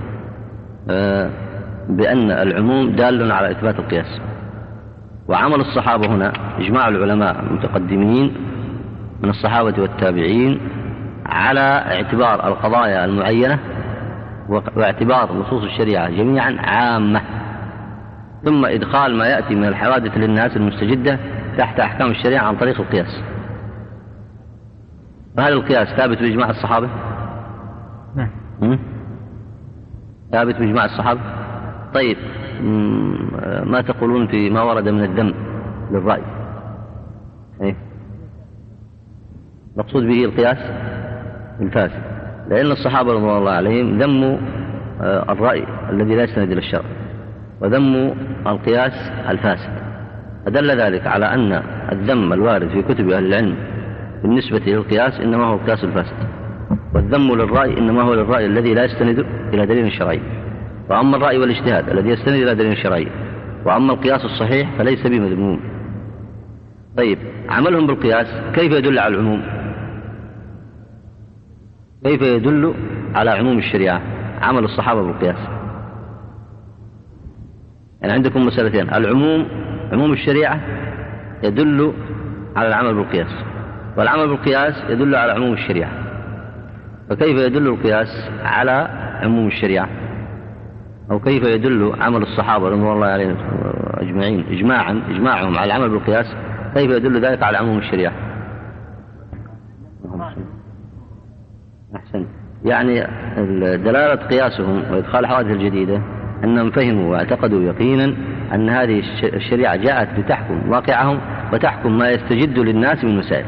بأن العموم دال على إثبات القياس. وعمل الصحابة هنا إجماع العلماء المتقدمين من الصحابة والتابعين على اعتبار القضايا المعينة واعتبار نصوص الشريعة جميعا عامة، ثم إدخال ما يأتي من الحوادث للناس المستجدة تحت أحكام الشريعة عن طريق القياس. فهل القياس ثابت بإجماع الصحابة؟ نعم. ثابت بإجماع الصحابة. طيب ما تقولون في ما ورد من الذم للرأي؟ مقصود به القياس الفاسد، لأن الصحابة رضي الله عليهم ذموا الرأي الذي لا يستند إلى الشرع، وذم القياس الفاسد. فدل ذلك على أن الذم الوارد في كتب أهل العلم بالنسبة للقياس إنما هو القياس الفاسد، والذم للرأي إنما هو للرأي الذي لا يستند إلى دليل شرعي. وأما الرأي والاجتهاد الذي يستند إلى دليل شرعي، وأما القياس الصحيح فليس بمذموم. طيب، عملهم بالقياس كيف يدل على العموم؟ كيف يدل على عموم الشريعة عمل الصحابة بالقياس؟ يعني عندكم مسألتين: العموم، عموم الشريعة يدل على العمل بالقياس، والعمل بالقياس يدل على عموم الشريعة. فكيف يدل القياس على عموم الشريعة؟ أو كيف يدل عمل الصحابة رضوان الله عليهم أجمعين إجماعهم على العمل بالقياس، كيف يدل ذلك على عموم الشريعة؟ أحسن. يعني دلالة قياسهم وإدخال الحوادث الجديدة أنهم فهموا واعتقدوا يقينا أن هذه الشريعة جاءت لتحكم واقعهم وتحكم ما يستجد للناس من مسائل،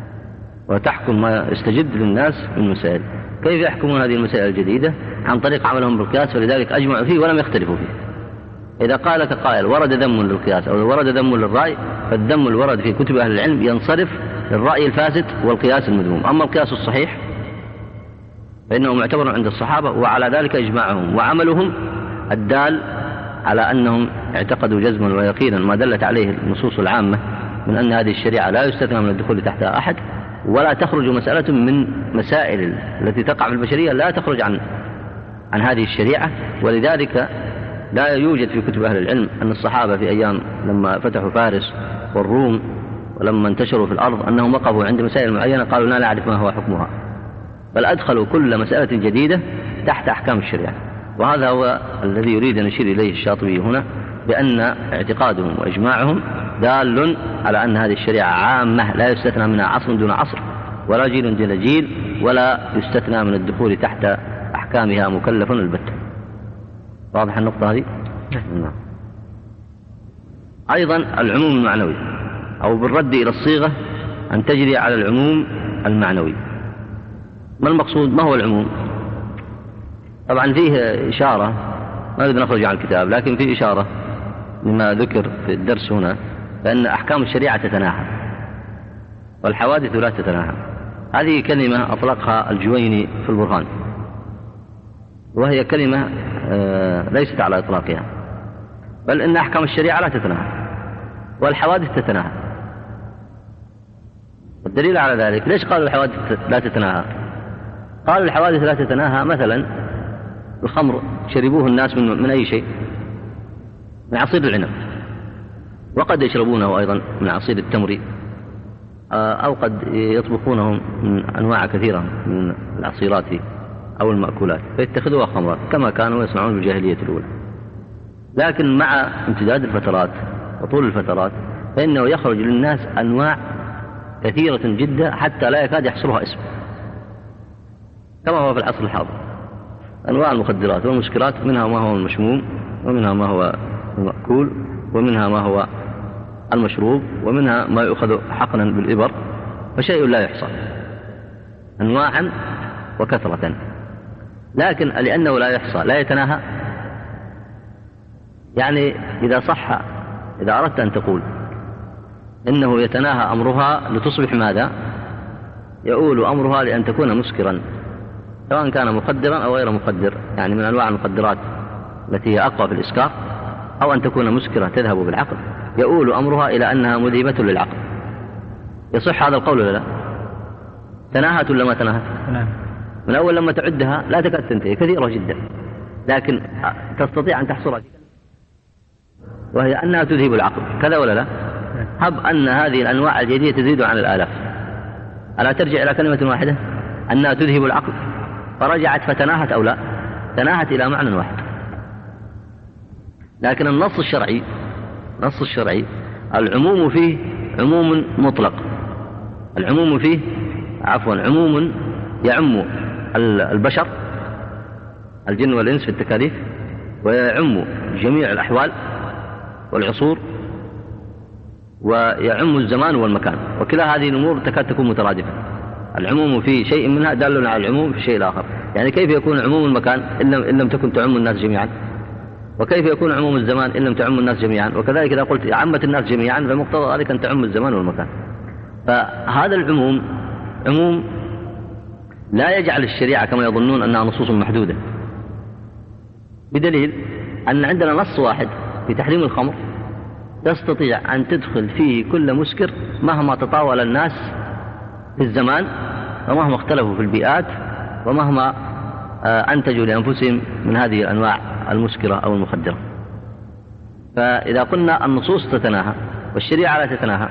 كيف يحكمون هذه المسائل الجديدة؟ عن طريق عملهم بالقياس، ولذلك أجمعوا فيه ولم يختلفوا فيه. إذا قال لك قائل ورد ذم للقياس أو ورد ذم للرأي، فالذم الورد في كتب أهل العلم ينصرف للرأي الفاسد والقياس المذموم. أما القياس الصحيح فإنه معتبر عند الصحابة، وعلى ذلك إجماعهم وعملهم الدال على أنهم اعتقدوا جزما ويقينا ما دلت عليه النصوص العامة من أن هذه الشريعة لا يستثنى من الدخول تحتها أحد، ولا تخرج مسألة من مسائل التي تقع في البشرية لا تخرج عن هذه الشريعة. ولذلك لا يوجد في كتب أهل العلم أن الصحابة في أيام لما فتحوا فارس والروم ولما انتشروا في الأرض أنهم وقفوا عند مسائل معينة قالوا لا نعرف ما هو حكمها، بل أدخلوا كل مسألة جديدة تحت أحكام الشريعة. وهذا هو الذي يريد أن يشير إليه الشاطبي هنا، بأن اعتقادهم وإجماعهم دال على أن هذه الشريعة عامة لا يستثنى منها عصر دون عصر ولا جيل دون جيل، ولا يستثنى من الدخول تحت أحكامها مكلف البتة. واضح النقطة هذه؟ نعم. أيضا العموم المعنوي، أو بالرد إلى الصيغة أن تجري على العموم المعنوي. ما المقصود؟ ما هو العموم؟ طبعا فيه إشارة، ما نريد نخرج عن الكتاب، لكن فيه إشارة لما ذكر في الدرس هنا، فإن أحكام الشريعة تتناهى والحوادث لا تتناهى. هذه كلمة أطلقها الجويني في البرهان، وهي كلمة ليست على إطلاقها، بل إن أحكام الشريعة لا تتناهى والحوادث تتناهى. الدليل على ذلك، ليش قالوا الحوادث لا تتناهى؟ قالوا الحوادث لا تتناهى مثلا الخمر شربوه الناس من أي شيء، من عصير العنب، وقد يشربونه أيضا من عصير التمر، أو قد يطبخونه من أنواع كثيرة من العصيرات أو المأكولات فيتخذوها خمرا كما كانوا يصنعون في الجاهلية الأولى. لكن مع امتداد الفترات وطول الفترات فإنه يخرج للناس أنواع كثيرة جدا حتى لا يكاد يحصرها اسم، كما هو في العصر الحاضر. أنواع المخدرات والمسكرات، منها ما هو المشموم، ومنها ما هو المأكول، ومنها ما هو المشروب، ومنها ما يؤخذ حقنا بالإبر، فشيء لا يحصى، أنواعا وكثرة. لكن لأنه لا يحصى لا يتناهى، يعني إذا صح، إذا أردت أن تقول إنه يتناهى أمرها لتصبح ماذا؟ يؤول أمرها لأن تكون مسكرا، سواء كان مخدرا أو غير مخدر، يعني من أنواع المخدرات التي هي أقوى في الإسكار، أو أن تكون مسكرة تذهب بالعقل، يؤول أمرها إلى أنها مذهبة للعقل. يصح هذا القول ولا لا؟ تناهت ولا ما تناهت؟ من أول لما تعدها لا تكاد تنتهي، كثيرة جدا، لكن تستطيع أن تحصرها، وهي أنها تذهب العقل، كذا ولا لا؟ هب أن هذه الأنواع الجديدة تزيد عن الآلاف، ألا ترجع إلى كلمة واحدة أنها تذهب العقل؟ فرجعت فتناهت أو لا؟ تناهت إلى معنى واحد. لكن النص الشرعي العموم فيه عموم مطلق، العموم فيه عموم يعم البشر الجن والإنس في التكاليف، ويعم جميع الأحوال والعصور، ويعم الزمان والمكان، وكلا هذه الأمور تكاد تكون مترادفة. العموم في شيء منها دال على العموم في شيء آخر. يعني كيف يكون عموم المكان إن لم تكن تعم الناس جميعا؟ وكيف يكون عموم الزمان إن لم تعم الناس جميعا؟ وكذلك إذا قلت عمت الناس جميعا فمقتضى ذلك أن تعم الزمان والمكان. فهذا العموم عموم لا يجعل الشريعة كما يظنون أنها نصوص محدودة، بدليل أن عندنا نص واحد في تحريم الخمر تستطيع أن تدخل فيه كل مسكر مهما تطاول الناس في الزمان ومهما اختلفوا في البيئات ومهما أنتجوا لأنفسهم من هذه الأنواع المسكرة أو المخدرة. فإذا قلنا النصوص تتناهى والشريعة لا تتناهى،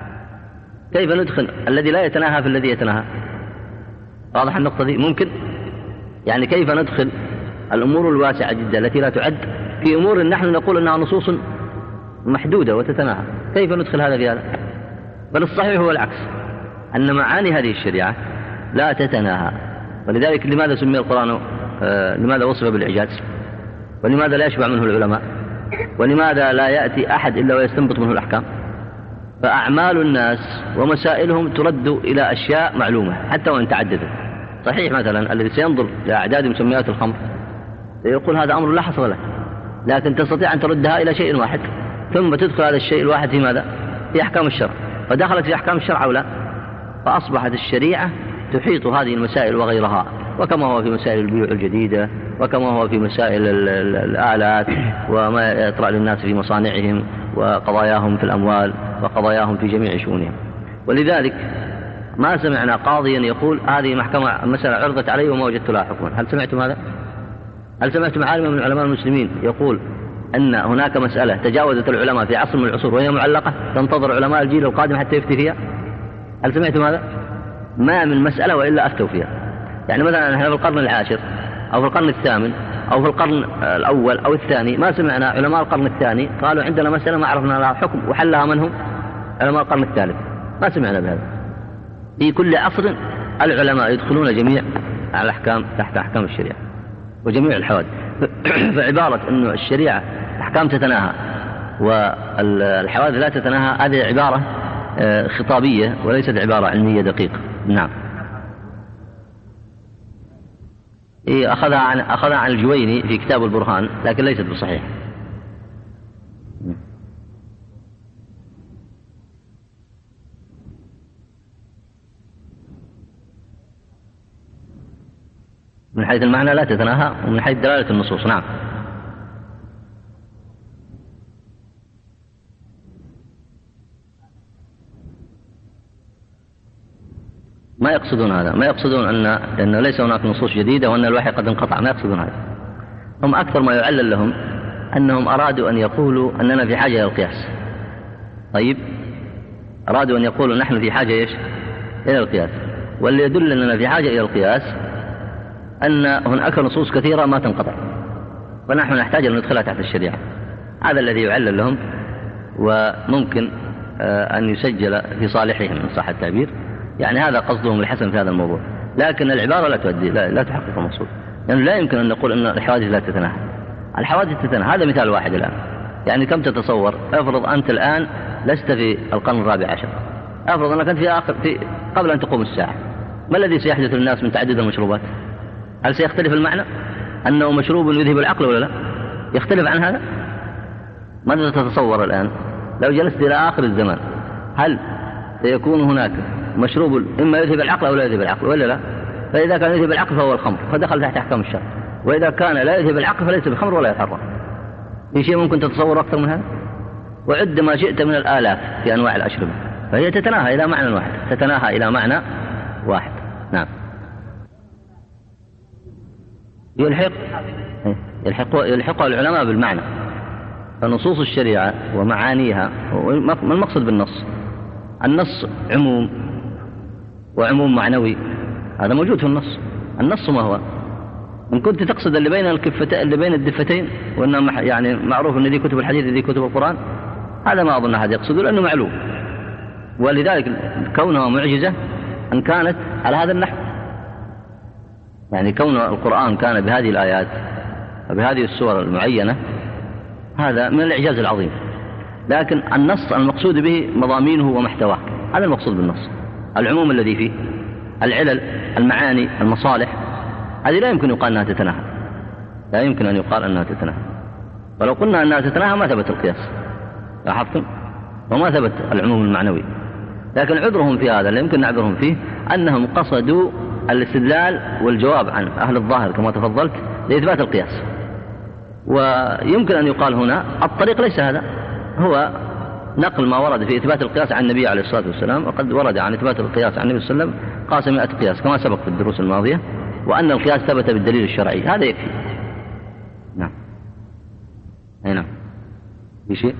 كيف ندخل الذي لا يتناهى في الذي يتناهى؟ واضح النقطة دي؟ ممكن يعني كيف ندخل الأمور الواسعة جدا التي لا تعد في أمور نحن نقول أنها نصوص محدودة وتتناهى؟ كيف ندخل هذا في هذا؟ بل الصحيح هو العكس، أن معاني هذه الشريعة لا تتناهى. ولذلك لماذا سمي القرآن لماذا وصف بالإعجاز؟ ولماذا لا يشبع منه العلماء؟ ولماذا لا يأتي أحد إلا ويستنبط منه الأحكام؟ فأعمال الناس ومسائلهم ترد إلى أشياء معلومة حتى وإن تعددت. صحيح مثلا الذي سينظر لأعداد مسميات الخمر يقول هذا أمر لا حصر له، لكن تستطيع أن تردها إلى شيء واحد، ثم تدخل هذا الشيء الواحد في ماذا؟ في أحكام الشرع، فدخلت في أحكام الشرع أو لا؟ فأصبحت الشريعة تحيط هذه المسائل وغيرها، وكما هو في مسائل البيوع الجديدة، وكما هو في مسائل الآلات وما يطرأ للناس في مصانعهم وقضاياهم في الأموال وقضاياهم في جميع شؤونهم. ولذلك ما سمعنا قاضيا يقول هذه محكمة مسألة عرضت علي وما وجدت لها حكما. هل سمعتم هذا؟ هل سمعتم عالما من علماء المسلمين يقول أن هناك مسألة تجاوزت العلماء في عصر من العصور وهي معلقة تنتظر علماء الجيل القادم حتى يفتي فيها؟ هل سمعتم هذا؟ ما من مسألة وإلا أفتوا فيها. يعني مثلا نحن في القرن العاشر أو في القرن الثامن أو في القرن الأول أو الثاني ما سمعنا علماء القرن الثاني قالوا عندنا مسألة ما عرفنا لها حكم وحلها من هم؟ علماء القرن الثالث. ما سمعنا بهذا. في كل عصر العلماء يدخلون جميع الأحكام تحت أحكام الشريعة وجميع الحوادث. فعبارة أن الشريعة أحكام تتناهى والحوادث لا تتناهى هذه عبارة خطابية وليست عبارة علمية دقيقة. نعم. أخذها عن الجويني في كتاب البرهان لكن ليست بصحيح. من حيث المعنى لا تتناهى ومن حيث دلالة النصوص. نعم. ما يقصدون هذا، ما يقصدون أن ليس هناك نصوص جديدة وأن الوحي قد انقطع، ما يقصدون هذا. هم أكثر ما يعلل لهم أنهم أرادوا أن يقولوا أننا في حاجة إلى القياس. طيب أرادوا أن يقولوا نحن في حاجة إلى القياس، واللي يدل أننا في حاجة إلى القياس أن هناك نصوص كثيرة ما تنقطع ونحن نحتاج أن ندخلها تحت الشريعة. هذا الذي يعلل لهم وممكن أن يسجل في صالحهم إن صح التعبير. يعني هذا قصدهم الحسن في هذا الموضوع، لكن العبارة لا تؤدي لا تحقق المقصود، لأنه لا يمكن أن نقول أن الحوادث لا تتناهى. الحوادث تتناهى. هذا مثال واحد الآن. يعني كم تتصور؟ افرض أنت الآن لست في القرن الرابع عشر، افرض أنك أنت في قبل أن تقوم الساعة، ما الذي سيحدث للناس من تعدد المشروبات؟ هل سيختلف المعنى أنه مشروب يذهب العقل ولا لا؟ يختلف عن هذا؟ ماذا تتصور الآن لو جلست إلى آخر الزمان؟ هل سيكون هناك مشروب إما يذهب العقل أو لا يذهب العقل ولا لا؟ فإذا كان يذهب العقل فهو الخمر فدخل تحت أحكام الشرع، وإذا كان لا يذهب العقل فليس بخمر ولا يحرم. في شيء ممكن تتصور أكثر من هذا؟ وعد ما شئت من الآلاف في أنواع الأشربة، فهي تتناهى إلى معنى واحد، تتناهى إلى معنى واحد. نعم. يلحق العلماء بالمعنى. فنصوص الشريعة ومعانيها، ما المقصد بالنص؟ النص عموم وعموم معنوي، هذا موجود في النص. النص ما هو؟ إن كنت تقصد اللي بين الكفتين اللي بين الدفتين، وإنما يعني معروف أن ذي كتب الحديث ذي كتب القرآن، هذا ما أظن أحد يقصده لأنه معلوم. ولذلك كونها معجزة أن كانت على هذا النحو، يعني كون القرآن كان بهذه الآيات وبهذه السور المعينة هذا من الإعجاز العظيم. لكن النص المقصود به مضامينه ومحتواه، هذا المقصود بالنص. العموم الذي فيه العلل، المعاني، المصالح، هذه لا يمكن يقال أنها تتناهى، لا يمكن أن يقال أنها تتناهى. ولو قلنا أنها تتناهى ما ثبت القياس، لاحظتم؟ وما ثبت العموم المعنوي. لكن عذرهم في هذا اللي يمكن نعذرهم فيه أنهم قصدوا الاستدلال والجواب عن أهل الظاهر كما تفضلت لإثبات القياس. ويمكن أن يقال هنا الطريق ليس هذا، هو نقل ما ورد في إثبات القياس عن النبي عليه الصلاة والسلام، وقد ورد عن إثبات القياس عن النبي صلى الله عليه وسلم قاس 100 قياس كما سبق في الدروس الماضية، وأن القياس ثبت بالدليل الشرعي، هذا يكفي. نعم. أي نعم. في شيء؟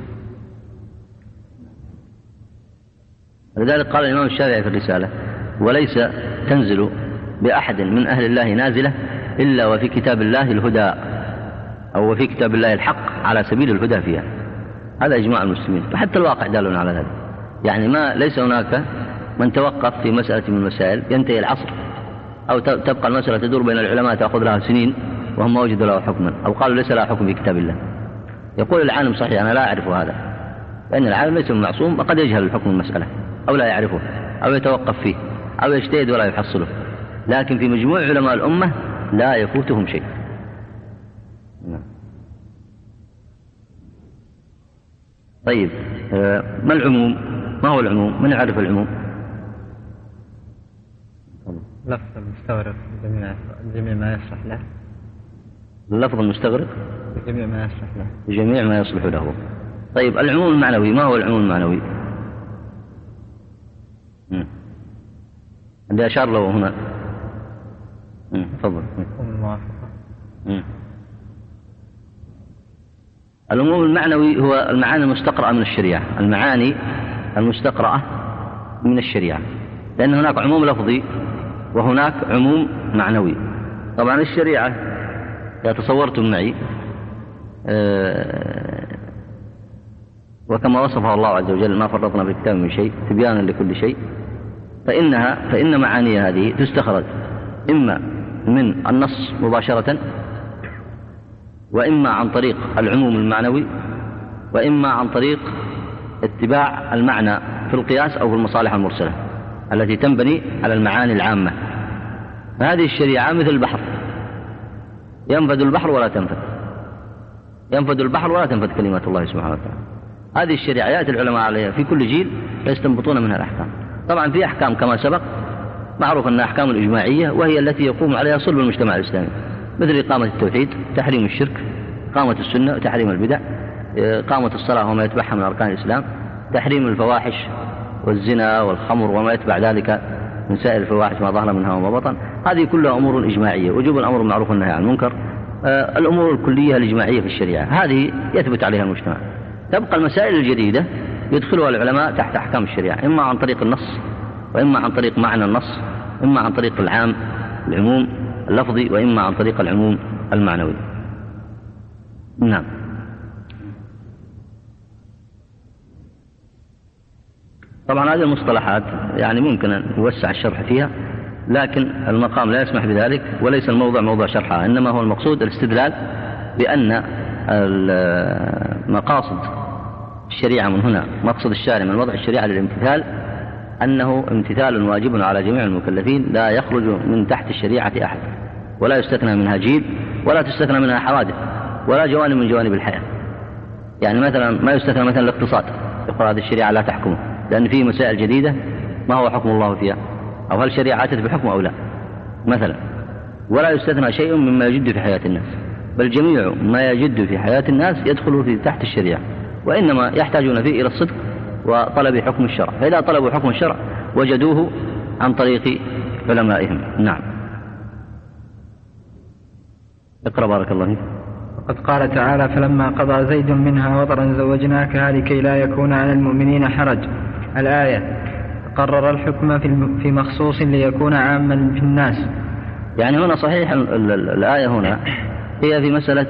لذلك قال الإمام الشافعي في الرسالة: وليس تنزل بأحد من أهل الله نازلة إلا وفي كتاب الله الهدى، أو وفي كتاب الله الحق على سبيل الهدى فيها. هذا إجماع المسلمين، وحتى الواقع دال على ذلك. يعني ما ليس هناك من توقف في مسألة من المسائل ينتهي العصر، أو تبقى المسألة تدور بين العلماء تأخذ لها سنين وهم ما وجدوا لها حكما، أو قالوا ليس لها حكم في كتاب الله. يقول العالم: صحيح أنا لا أعرف هذا، لأن العالم ليس معصوم، وقد يجهل الحكم المسألة أو لا يعرفه أو يتوقف فيه أو يجتهد ولا يحصله، لكن في مجموع علماء الأمة لا يفوتهم شيء. طيب، ما العموم؟ ما هو العموم؟ من يعرف العموم؟ لفظ المستغرق جميع ما يصلح له. اللفظ المستغرق جميع ما يصلح له. جميع ما يصلح له. طيب، العموم المعنوي، ما هو العموم المعنوي؟ عندي أشار له هنا. تفضل. الموافقة. العموم المعنوي هو المعاني المستقرأة من الشريعة، المعاني المستقرأة من الشريعة، لأن هناك عموم لفظي وهناك عموم معنوي. طبعا الشريعة إذا تصورتم معي وكما وصفها الله عز وجل: ما فرطنا في الكتاب من شيء تبيانا لكل شيء، فإن معاني هذه تستخرج إما من النص مباشرة، وإما عن طريق العموم المعنوي، وإما عن طريق اتباع المعنى في القياس أو في المصالح المرسلة التي تنبني على المعاني العامة. فهذه الشريعة مثل البحر، ينفد البحر ولا تنفد، ينفد البحر ولا تنفد كلمات الله سبحانه وتعالى. هذه الشريعة يأتي العلماء عليها في كل جيل فيستنبطون منها الأحكام. طبعا في أحكام كما سبق معروف أنها أحكام الإجماعية، وهي التي يقوم عليها صلب المجتمع الإسلامي، مثل إقامة التوحيد، تحريم الشرك، إقامة السنة وتحريم البدع، إقامة الصلاة وما يتبعها من أركان الإسلام، تحريم الفواحش والزنا والخمر وما يتبع ذلك من سائر الفواحش ما ظهر منها وما بطن. هذه كلها أمور إجماعية، وجوب الأمر المعروف والنهي عن المنكر، الأمور الكلية الإجماعية في الشريعة، هذه يثبت عليها المجتمع. تبقى المسائل الجديدة يدخلها العلماء تحت أحكام الشريعة، إما عن طريق النص، وإما عن طريق معنى النص، إما عن طريق العام العموم اللفظي، وإما عن طريق العموم المعنوي. نعم. طبعا هذه المصطلحات يعني ممكن أن يوسع الشرح فيها، لكن المقام لا يسمح بذلك، وليس الموضع موضع شرحها، إنما هو المقصود الاستدلال بأن مقاصد الشريعة من هنا، مقصد الشارع من وضع الشريعة للامتثال أنه امتثال واجب على جميع المكلفين، لا يخرج من تحت الشريعة أحد، ولا يستثنى منها جيل، ولا تستثنى منها حوادث، ولا جوانب من جوانب الحياة. يعني مثلا ما يستثنى مثلا الاقتصاد، يقول هذه الشريعة لا تحكمه لأن فيه مسائل جديدة ما هو حكم الله فيها، أو هل الشريعة أتت بحكم أو لا مثلا. ولا يستثنى شيء مما يجد في حياة الناس، بل جميع ما يجد في حياة الناس يدخل في تحت الشريعة، وإنما يحتاجون فيه إلى الصدق وطلب حكم الشرع، فإذا طلبوا حكم الشرع وجدوه عن طريق علمائهم. نعم. اقرأ بارك الله فيك. وقد قال تعالى: فلما قضى زيد منها وطرا زوجناكها لكي لا يكون على المؤمنين حرج. الآية. قرر الحكم في مخصوص ليكون عاما في الناس. يعني هنا صحيح الآية هنا هي في مسألة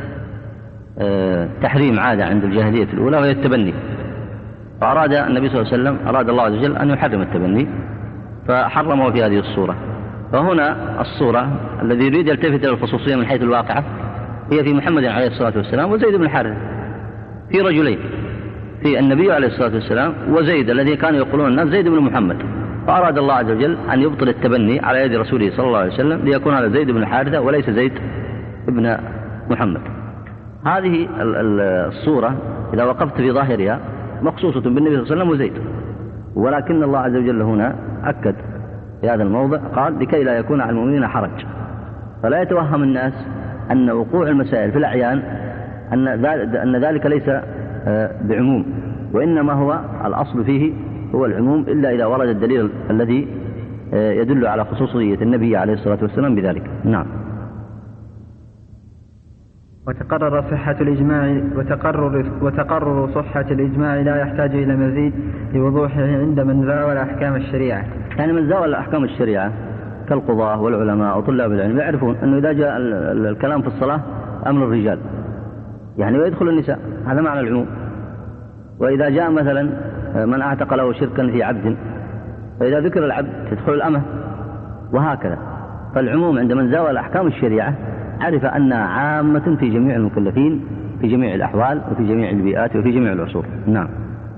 تحريم عادة عند الجاهلية الأولى وهي التبني، فأراد النبي صلى الله عليه وسلم أراد الله عز وجل أن يحرم التبني فحرمه في هذه الصورة. فهنا الصورة الذي يريد يلتفت إلى الخصوصية من حيث الواقعة هي في محمد عليه الصلاة والسلام وزيد بن حارثة، في رجلين، في النبي عليه الصلاة والسلام وزيد الذي كانوا يقولون الناس زيد بن محمد، فأراد الله عز وجل أن يبطل التبني على يد رسوله صلى الله عليه وسلم ليكون هذا زيد بن حارثة وليس زيد بن محمد. هذه الصورة إذا وقفت في ظاهرها مخصوصة بالنبي صلى الله عليه وسلم وزيد، ولكن الله عز وجل هنا أكد في هذا الموضع قال لكي لا يكون على المؤمنين حرج. فلا يتوهم الناس أن وقوع المسائل في الأعيان أن ذلك ليس بعموم، وإنما هو الأصل فيه هو العموم إلا إذا ورد الدليل الذي يدل على خصوصية النبي عليه الصلاة والسلام بذلك. نعم. وتقرر صحة الإجماع وتقرر صحة الإجماع لا يحتاج إلى مزيد لوضوحه عند من زاول أحكام الشريعة. يعني من زاول أحكام الشريعة كالقضاة والعلماء وطلاب العلم يعرفون أنه إذا جاء الكلام في الصلاة أمر الرجال يعني ويدخل النساء، هذا معنى العموم. وإذا جاء مثلا من اعتق له شركا في عبد فإذا ذكر العبد تدخل الأمة وهكذا. فالعموم عند من زاول أحكام الشريعة عرف أنها عامة في جميع المكلفين في جميع الأحوال وفي جميع البيئات وفي جميع العصور. نعم.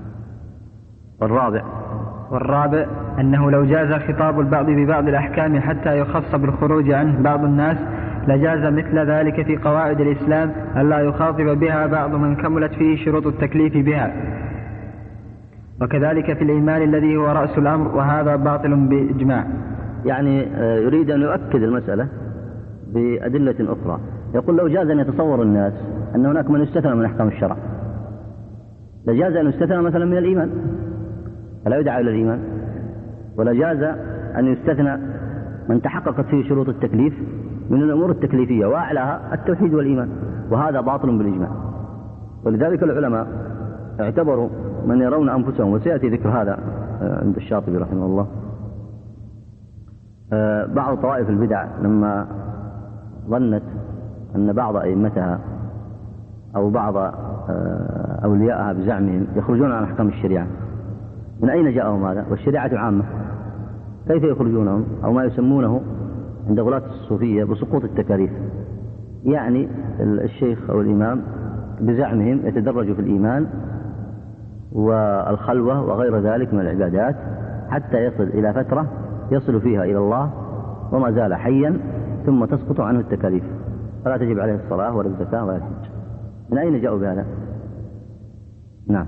والرابع أنه لو جاز خطاب البعض ببعض الأحكام حتى يخص بالخروج عنه بعض الناس لجاز مثل ذلك في قواعد الإسلام ألا يخاطب بها بعض من كملت فيه شروط التكليف بها، وكذلك في الإيمان الذي هو رأس الأمر، وهذا باطل بإجماع. يعني يريد أن يؤكد المسألة بأدلة أخرى. يقول لو جاز أن يتصور الناس أن هناك من يستثنى من أحكام الشرع لجاز أن يستثنى مثلا من الإيمان فلا يدعى إلى الإيمان، ولا جاز أن يستثنى من تحققت فيه شروط التكليف من الأمور التكليفية وأعلاها التوحيد والإيمان، وهذا باطل بالإجماع. ولذلك العلماء اعتبروا من يرون أنفسهم، وسيأتي ذكر هذا عند الشاطبي رحمه الله، بعض طوائف البدع لما ظنت أن بعض أئمتها أو بعض أولياءها بزعمهم يخرجون عن أحكام الشريعة، من أين جاءهم هذا؟ والشريعة عامة، كيف يخرجونهم؟ أو ما يسمونه عند غلاة الصوفية بسقوط التكاليف. يعني الشيخ أو الإمام بزعمهم يتدرج في الإيمان والخلوة وغير ذلك من العبادات حتى يصل إلى فترة يصل فيها إلى الله وما زال حيا، ثم تسقط عنه التكاليف فلا تجب عليه الصلاة ولا الزكاة ولا الحج. من أين جاءوا بهذا؟ نعم.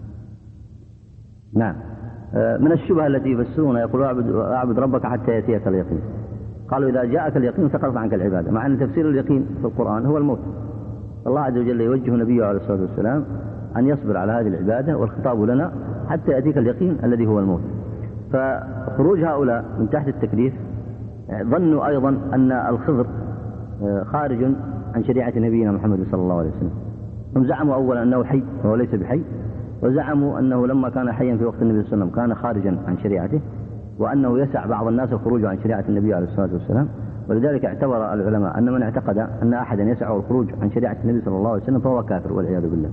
من الشبهة التي يفسرون يقول أعبد ربك حتى يأتيك اليقين. قالوا إذا جاءك اليقين سقطت عنك العبادة، مع أن تفسير اليقين في القرآن هو الموت. الله عز وجل يوجه نبيه عليه الصلاة والسلام أن يصبر على هذه العبادة، والخطاب لنا حتى يأتيك اليقين الذي هو الموت. فخروج هؤلاء من تحت التكليف ظنوا أيضا أن الخضر خارج عن شريعة نبينا محمد صلى الله عليه وسلم. هم زعموا أولا أنه حي وهو ليس بحي، وزعموا أنه لما كان حيا في وقت النبي صلى الله عليه وسلم كان خارجا عن شريعته، وأنه يسع بعض الناس الخروج عن شريعة النبي عليه الصلاة والسلام. ولذلك اعتبر العلماء أن من اعتقد أن أحدا يسعه الخروج عن شريعة النبي صلى الله عليه وسلم فهو كافر والعياذ بالله.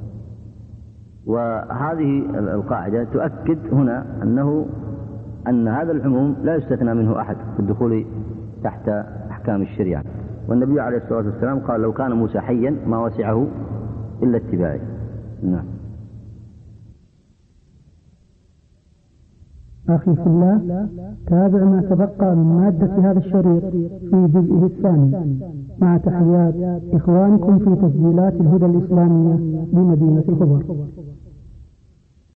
وهذه القاعدة تؤكد هنا أن هذا العموم لا يستثنى منه أحد في الدخول تحت أحكام الشريعة. والنبي عليه الصلاة والسلام قال لو كان موسى حيا ما وسعه إلا اتباعه. نعم. أخي في الله، تابع ما تبقى من مادة هذا الشريط في جزئه الثاني، مع تحيات إخوانكم في تسجيلات الهدى الإسلامية بمدينة الخبر.